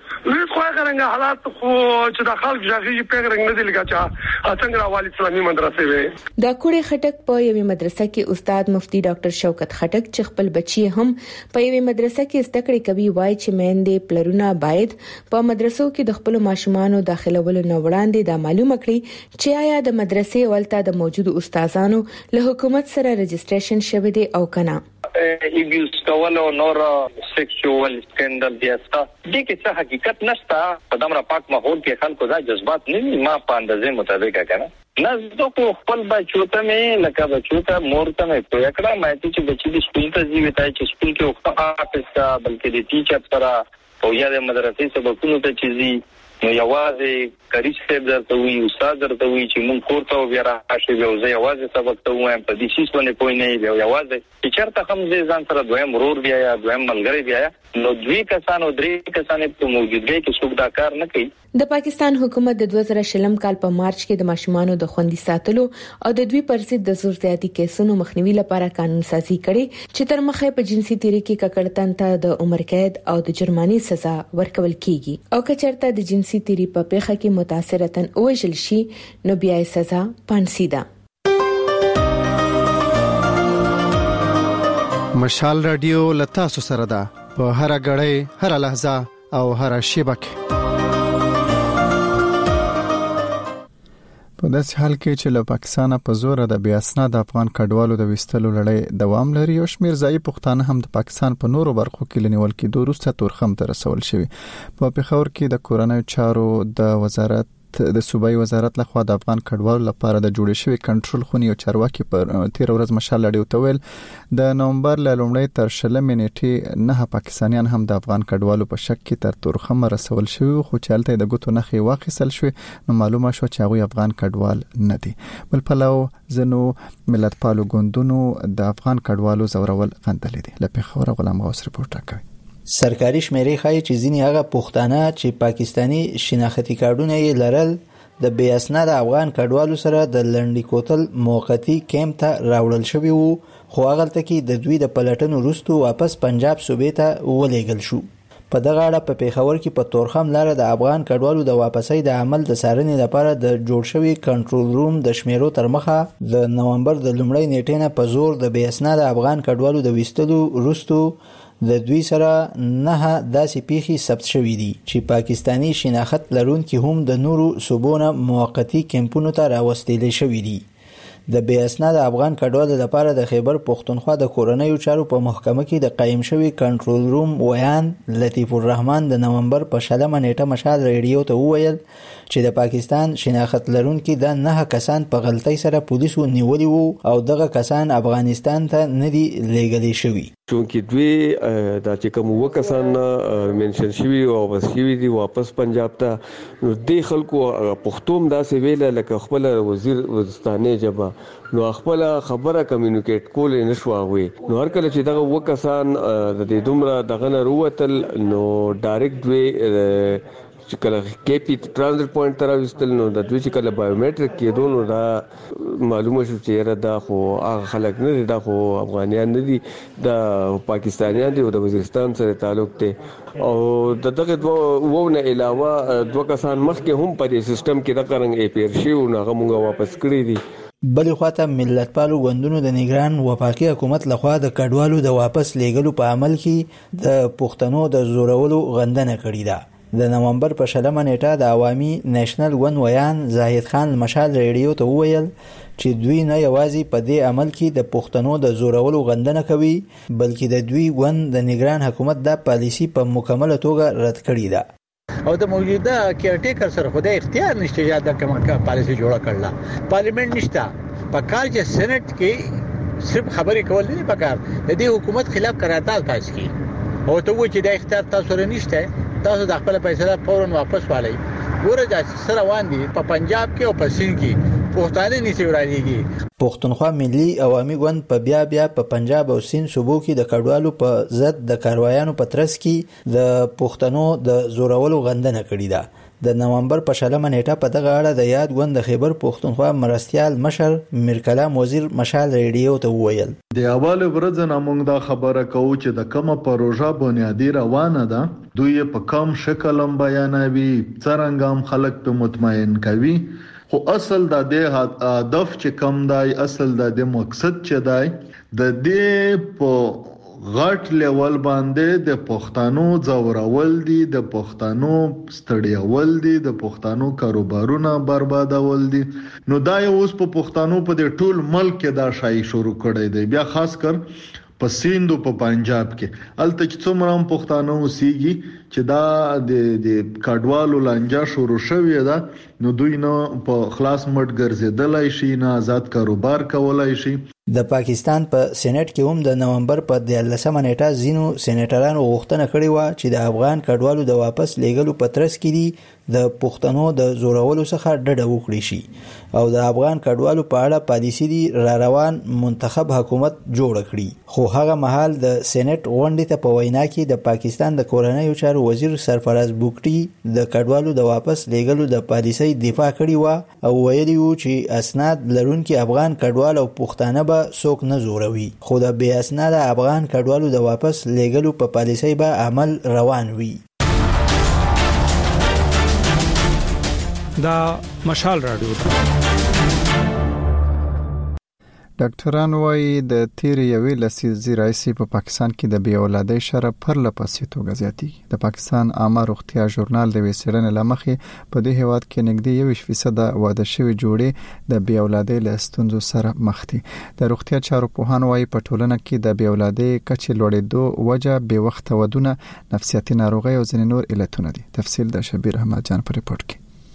وې خو هغه حالات خو چې د خلک ځاګي په رنګ نه دي لګا څنګه راوالي اسلامي مدرسې وې. د کوړې خټک په یوې مدرسه کې استاد مفتي ډاکټر شوکت خټک چې خپل بچي هم په یوې مدرسه کې ستکړې کوي وای چې مېندې پلرونه باید په مدرسو کې د خپل ماشومانو داخلولو نه وړاندې دا معلومه کړي چې آیا د مدرسې ولته د موجودو استادانو له حکومت سره رجسټریشن شوی دی او کنه. ایبیوز کول او نور سیکشوال سکندل دیاستا دې کې څه حقیقت نشته. په دمر پاک ماحول کې خلکو دا جذبات نه ما په اندازې مطابق کنه نه زه خو خپل بچو ته مې لکه بچو ته مور ته مې په کړه مې چې بچی د سکول ته ځي وتاي چې سکول کې وخت آفستا بلکې د ټیچر سره او یا د مدرسې سبقونو ته چیزي نو یوازې کاری څه درته وي استاد درته وي چې مونږ کور ته بیا راشي یو ځای یوازې سبق ته وایم په دې شي باندې پوي نه دی یوازې چې چرته هم ځان سره دویم مرور بیا یا دویم ملګری بیا نو دوی کسانو درې کسانې په موجودګۍ کې څوک دا کار نه کوي. د پاکستان حکومت د 2020 کال په مارچ کې د ماشومانو د خوندي ساتلو او د دوی پر ضد د زور زیاتی کیسونو مخنیوي لپاره قانون سازي کړي چې تر مخه په جنسي تیری کې ککړتن ته د عمر قید او د جرماني سزا ورکول کیږي او کچرته د جنسي تیری په پیښه کې متاثرتن وژل شي نو بیا سزا پانسي ده. مشال رادیو لتاسو سره ده په هر غړې هر لحظه او هر شیبه کې. په داسې حال کې چې له پاکستان په زور د بیا اسناد افغان کډوالو د وستلو لړۍ دوام لري او شمیر ځای پښتانه هم د پاکستان په نورو برخو کې لنیول کېدو وروسته تورخم ته رسول شوی. په پیښور کې د کورنۍ چارو د وزارت د صوبایي وزارت لخوا د افغان کډوالو لپاره د جوړې شوی کنټرول خونې او چارواکي پر 13 ورځ مشال لړیو تویل د نومبر ل لومړی تر 16 نیټې 9 پاکستانیان هم د افغان کډوالو په شک کې تر تورخم رسول شوی خو چالتې د ګوتو نخي واخیسل شوی نو معلومه شو چې هغه افغان کډوال نه دي بل پلو زنو ملتپالو ګوندونو د افغان کډوالو زورول غندل دي لکه خبره غلام غوث رپورټ کوي سرکاري شمیرې ښایي چې ځینې هغه پښتانه چې پاکستانی شناختی کارتونه یې لرل د بې اسناد افغان کډوالو سره د لنډی کوتل موقتی کیمپ ته راوړل شوی وو خو هغه تلکي د دوی د پلټنو وروسته واپس پنجاب صوبې ته ولېږل شو په دغه اړه په پیښور کې په تورخم لاره د افغان کډوالو د واپسۍ د عمل د څارنې لپاره د جوړ شوی کنټرول روم د شمیرو تر مخه د نومبر د لومړۍ نیټې نه په زور د بې اسناد افغان کډوالو د ویستلو وروسته د دوی سره نه داسې پیخي ثبت شوې دي چې پاکستانی شناخت لرونکي هم د نورو صوبونو موقتی کمپونو ته راوستل شوې دي د بې اسناد افغان کډوالو لپاره د خیبر پښتونخوا د کورنیو چارو په محکمه کې د قائم شوی کنټرول روم ویان لطیف الرحمن د نومبر په 16 نیټه مشال ریډیو ته وویل چې د پاکستان شناخت لرونکي د 9 کسان په غلطۍ سره پولیسو نیولي وو او دغه کسان افغانستان ته نه دي لېږلي شوي چونکی دوی دا چې کوم وکسان منشن شوی او وسوي دي واپس پنجاب ته نو د خلکو پښتوم دا سی ویل لکه خپل وزیر وزستاني جبا نو خپل خبره کمیونیکیټ کول نه شو وي نو هر کله چې دغه وکسان د دې دومره دغه نه وروتل نو ډایرکټ دوی چې کله کې پی ترانزیت پوینټ تر وستل نو د دوی چې کله بایومټریک کېدو نو دا معلومه شو چې دا خو هغه خلک نه دي دا خو افغانیان نه دي د پاکستانیان دي او د وزیرستان سره تعلق دی او دغه وونه علاوه دوه کسان مخکې هم په دې سیستم کې د قرنګ اپیر شي او هغه موږ واپس کړی دي بل خواته ملتپالو غوندونو د نگران وفاقي حکومت لخوا د کډوالو د واپس لیږلو په عمل کې د پښتنو د زورولو غندنه کړې ده د نومبر په 16 نیټه د عوامي نېشنل ون ویان زاهد خان مشال ریډیو ته وویل چې دوی نه یوازې په دې عمل کې د پښتنو د زورولو غندنه کوي بلکې د دوی ون د نگران حکومت د پالیسی په مکمله توګه رد کړې ده او د موجوده کیرټیکر سره خدای اختیار نشته چې دا کومه پالیسی جوړه کړل پارلیمنت نشته په کار چې سېنات کې صرف خبرې کول نه پکار د دې حکومت خلاف قرارداد پاس کی او ته و چې د اختیار تاسو سره نشته تاسو د خپل پیسې فورا واپس والئ ګوره دا سره وان دي په پنجاب کې او په سند کې پښتانه نشي ورالېږي پښتونخوا ملي عوامي ګوند په بیا په پنجاب او سند صوبو کې د کډوالو په ضد د کاروایانو په ترڅ کې د پښتنو د زورولو غندنه کړې ده د نومبر په 16 نیټه په دغه اړه د یاد غوند د خیبر پښتونخوا مرستيال مشر میرکلام وزیر مشال ریډیو ته وویل د اول ورځ نه موږ دا خبره کوو چې د کومه پروژه بنیادی روانه ده دوی په کم شکل هم بیانوي څنګه هم خلک په مطمئن کوي خو اصل د هدف چې کم دی اصل د مقصد چې دی د دې په غټ لیول باندې د پښتنو زورول دي د پښتنو ستړیول دي د پښتنو کاروبارونه بربادول دي نو دا اوس په پښتنو په د ټول ملک کې دا شای شروع کړی دی بیا خاص کر په سیند او په پنجاب کې الته چې څومره پښتنو وسیږي چې دا د کډوالو لانجه شروع شوې ده نو دوی نه په خلاص مټ ګرځیدلای شي نه آزاد کاروبار کولای شي د پاکستان په سېنات کې هم د نومبر په 13 نیټه زینو سېنیټرانو غوښتنه کړې و چې د افغان کډوالو د واپس لیږلو په ترڅ کې دي د پښتنو د زورولو څخه ډډه وکړي شي او د افغان کډوالو په اړه پالیسی دی را روان منتخب حکومت جوړ کړي خو هغه مهال د سېنات غونډې ته په وینا کې د پاکستان د کورنیو چارو وزیر سرفراز بوکټي د کډوالو د واپس لیږلو د پالیسۍ دفاع کړې و او ویلي و چې اسناد لرونکي افغان کډوال او پښتانه به څوک نه زوروي خو د بې اسناده افغان کډوالو د واپس لیږلو په پالیسۍ به عمل روان وي دا مشال رادیو ډاکټران وايي د تیر یوې لسیزې راځي په پاکستان کې د بې اولادۍ شرح پر لپسې توګه زیاتېږي د پاکستان عامه روغتیا ژورنال د وسیلنې لمخې په دې هیواد کې نږدې 20% واده شوی جوړې د بې اولادۍ له ستونزو سره مخ دي د روغتیا چارو پوهان وايي په ټولنه کې د بې اولادۍ کچې لوړېدو وجه بې وخت ودونه نفسیاتي ناروغي او ځینې نور علتونه دي تفصیل د شبیر احمد جان په ریپورت کې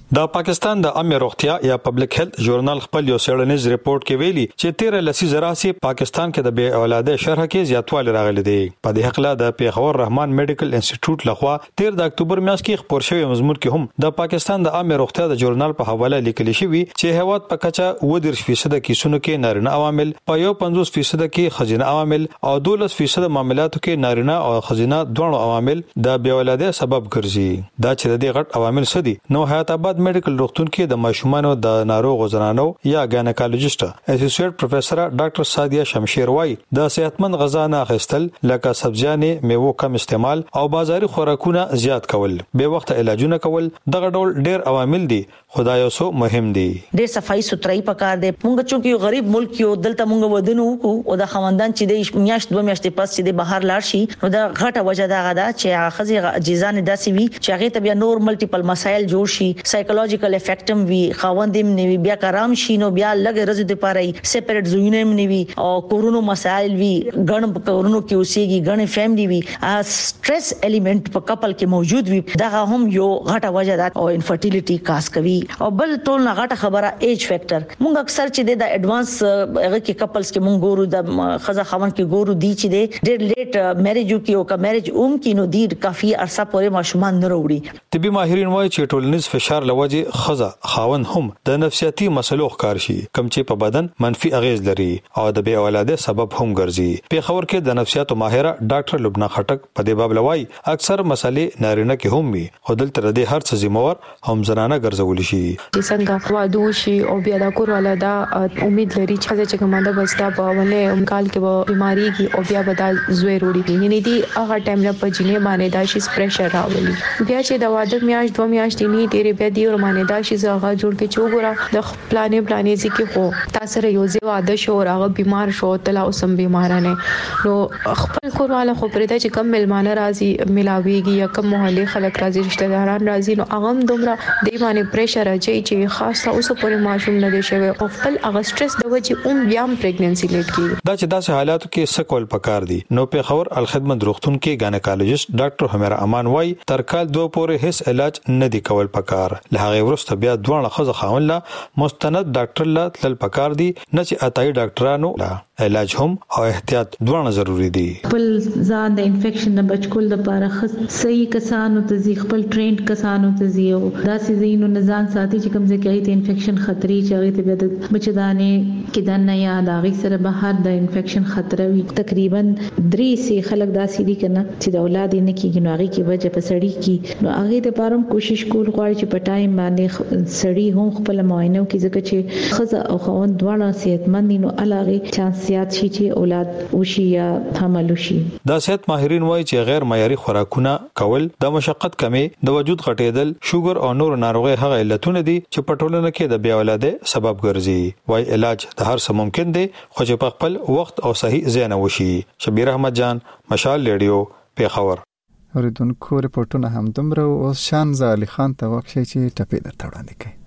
د پاکستان د عامه روغتیا یا پبلک هیلث ژورنال خپل یو سیړنیز ریپورت کې ویلي چې 13 لسیزه راځي پاکستان کې د بے اولاده شرح کې زیاتوالی راغلی دی. په دې حق لا د پیښور رحمان میډیکل انسټیټیوټ لخوا 13 د اکتوبر میاشت کې خبر شوی مضمون کې هم د پاکستان د عامه روغتیا د ژورنال په حواله لیکل شوی چې هیواد په کچا 10% کیسونو کې نارینه عوامل، په 50% کې خزینه عوامل او 12% معاملاتو کې نارینه او خزینه دوه عوامل د بے اولاده سبب ګرځي. دا چې د دې غټ عوامل سدي نو حیات آباد میډیکل روغتون کې د ماشومانو د ناروغ زنانو یا ګاینیکالوجیست اسوسییټ پروفیسور ډاکټر سادیه شمشیر وای د صحتمند غذا نه اخیستل لکه سبزیانې، میوه کم استعمال او بازاري خوراکونه زیات کول، به وخت علاجونه کول دغه ډول ډیر عوامل دي. خدای اوسو مهم دي. ډیر صفائی سترای پکار دي. موږ چې یو غریب ملک یو دلته موږ ودنو او د خوندان چې د میاشت 2 میاشتې پس چې د بهر لاړ شي نو دا غټه وجه دا غدا چې هغه جزان داسي وي چې هغه ته بیا نور ملټیپل مسایل جوړ شي، سایکولوژیکل افیکټم وی، خوندیم نیوی، بیا کرام شي نو بیا لګ رز د پاره سیپریټ زوینم نیوی او کورونو مسایل وی، ګڼ کورونو کې اوسېږي، ګڼ فیملی وی، سټرس الیمنٹ په کپل کې موجود وي. دا هم یو غټه وجه ده او انفرټیلیټي کاس کوي. او بل ټول نه غټه خبره ایج فیکٹر. مونږ اکثر چې د اډوانس هغه کې کپلز کې مونږ ګورو د خزه خوان کې ګورو دي چې د ډېر لیټ میریج کې او کا میریج کې نو دي کافي عرصه پورې ماشومان نه وروړي. طبي ماهرین وایي چې ټولنیز فشار لوجه خزه خاون هم د نفسیاتي مسلو ښکار شي کم چې په بدن منفي اغیز لري او د بې اولاده سبب هم ګرځي. په خبر کې د نفسیاتو ماهره ډاکټر لبنا خټک په دې باب لوي اکثر مسلې نارینه کې هم وي خو دلته د هر څه ذمہوار هم زنانه ګرځول شي. چې څنګه وادو شي او بیا د کور والا دا امید لري چې کومه بستا په ولې کال کې و بیماری کې او بیا بدا زوی روړي یعنی دي هغه ټایم لا په جنې باندې دا شي پریشر راولي. بیا چې د واده میاش 2 میاشتې نه ډېرې بیا دی ور باندې دا شي زغه جوړ کې چوغره د پلانې ځکه خو تاسو یو ځای واده شو هغه بیمار شو تلا اوسم بیمارانه نو خپل کور والا خو پرې چې کم ملمانه راځي ملاويږي یا کم محلي خلک راځي رشتہ داران راځي نو هغه دومره دی باندې پریشر راځي چې خاصه اوسه پورې ماشوم نه دی شوی او خپل هغه سټرس د وجې بیا پریګننسي لیټ کیږي. دا چې داسې حالاتو کې سکول پکار دي. نو په خبر الخدمت روغتون کې ګاینیکالوجیست ډاکټر همیرا امان وای تر کال 2 پورې هیڅ علاج نه دی کول پکار. له هغه وروسته بیا دوه خزه خاون لا مستند ډاکټر لا تل پکار دي نه چې اتای ډاکټرانو لا علاج هم او احتیاط دوه ضروری دي. خپل ځان د انفیکشن نه بچکول لپاره صحیح کسانو ته ځي، خپل ټرینډ کسانو ته ځي او داسې زینو نزان ساتي چې کوم ځای کې انفیکشن خطرې چې هغه ته بیا د بچدانې کې دنه یا د هغه سره بهر د انفیکشن خطر وي. تقریبا 3 سي خلک داسې دي کنه چې د اولاد نه کېږي نو هغه کې وجه په سړی کې نو هغه د پاره کوشش کول غواړي چې په ټایم باندې سړی هم خپل معاینه کوي ځکه چې خزه او خوند دواړه صحتمند دي نو علاوه چانس زیات شي چې اولاد وشي یا حمل وشي. د صحت ماهرین وایي چې غیر معیاري خوراکونه کول د مشقت کمی، د وجود غټېدل، شوګر او نور ناروغي هغه علتونه دي چې په ټولنه کې د بیا ولاده سبب ګرځي. وای علاج د هر څه ممکن دی خو چې په خپل وخت او صحیح ځای نه وشي. شبیر احمد جان، مشال ریډیو، پیښور. اوریدونکو رپورټونه هم دومره او شان زالي خان ته وکړي چې ټپې درته وړاندې کړي.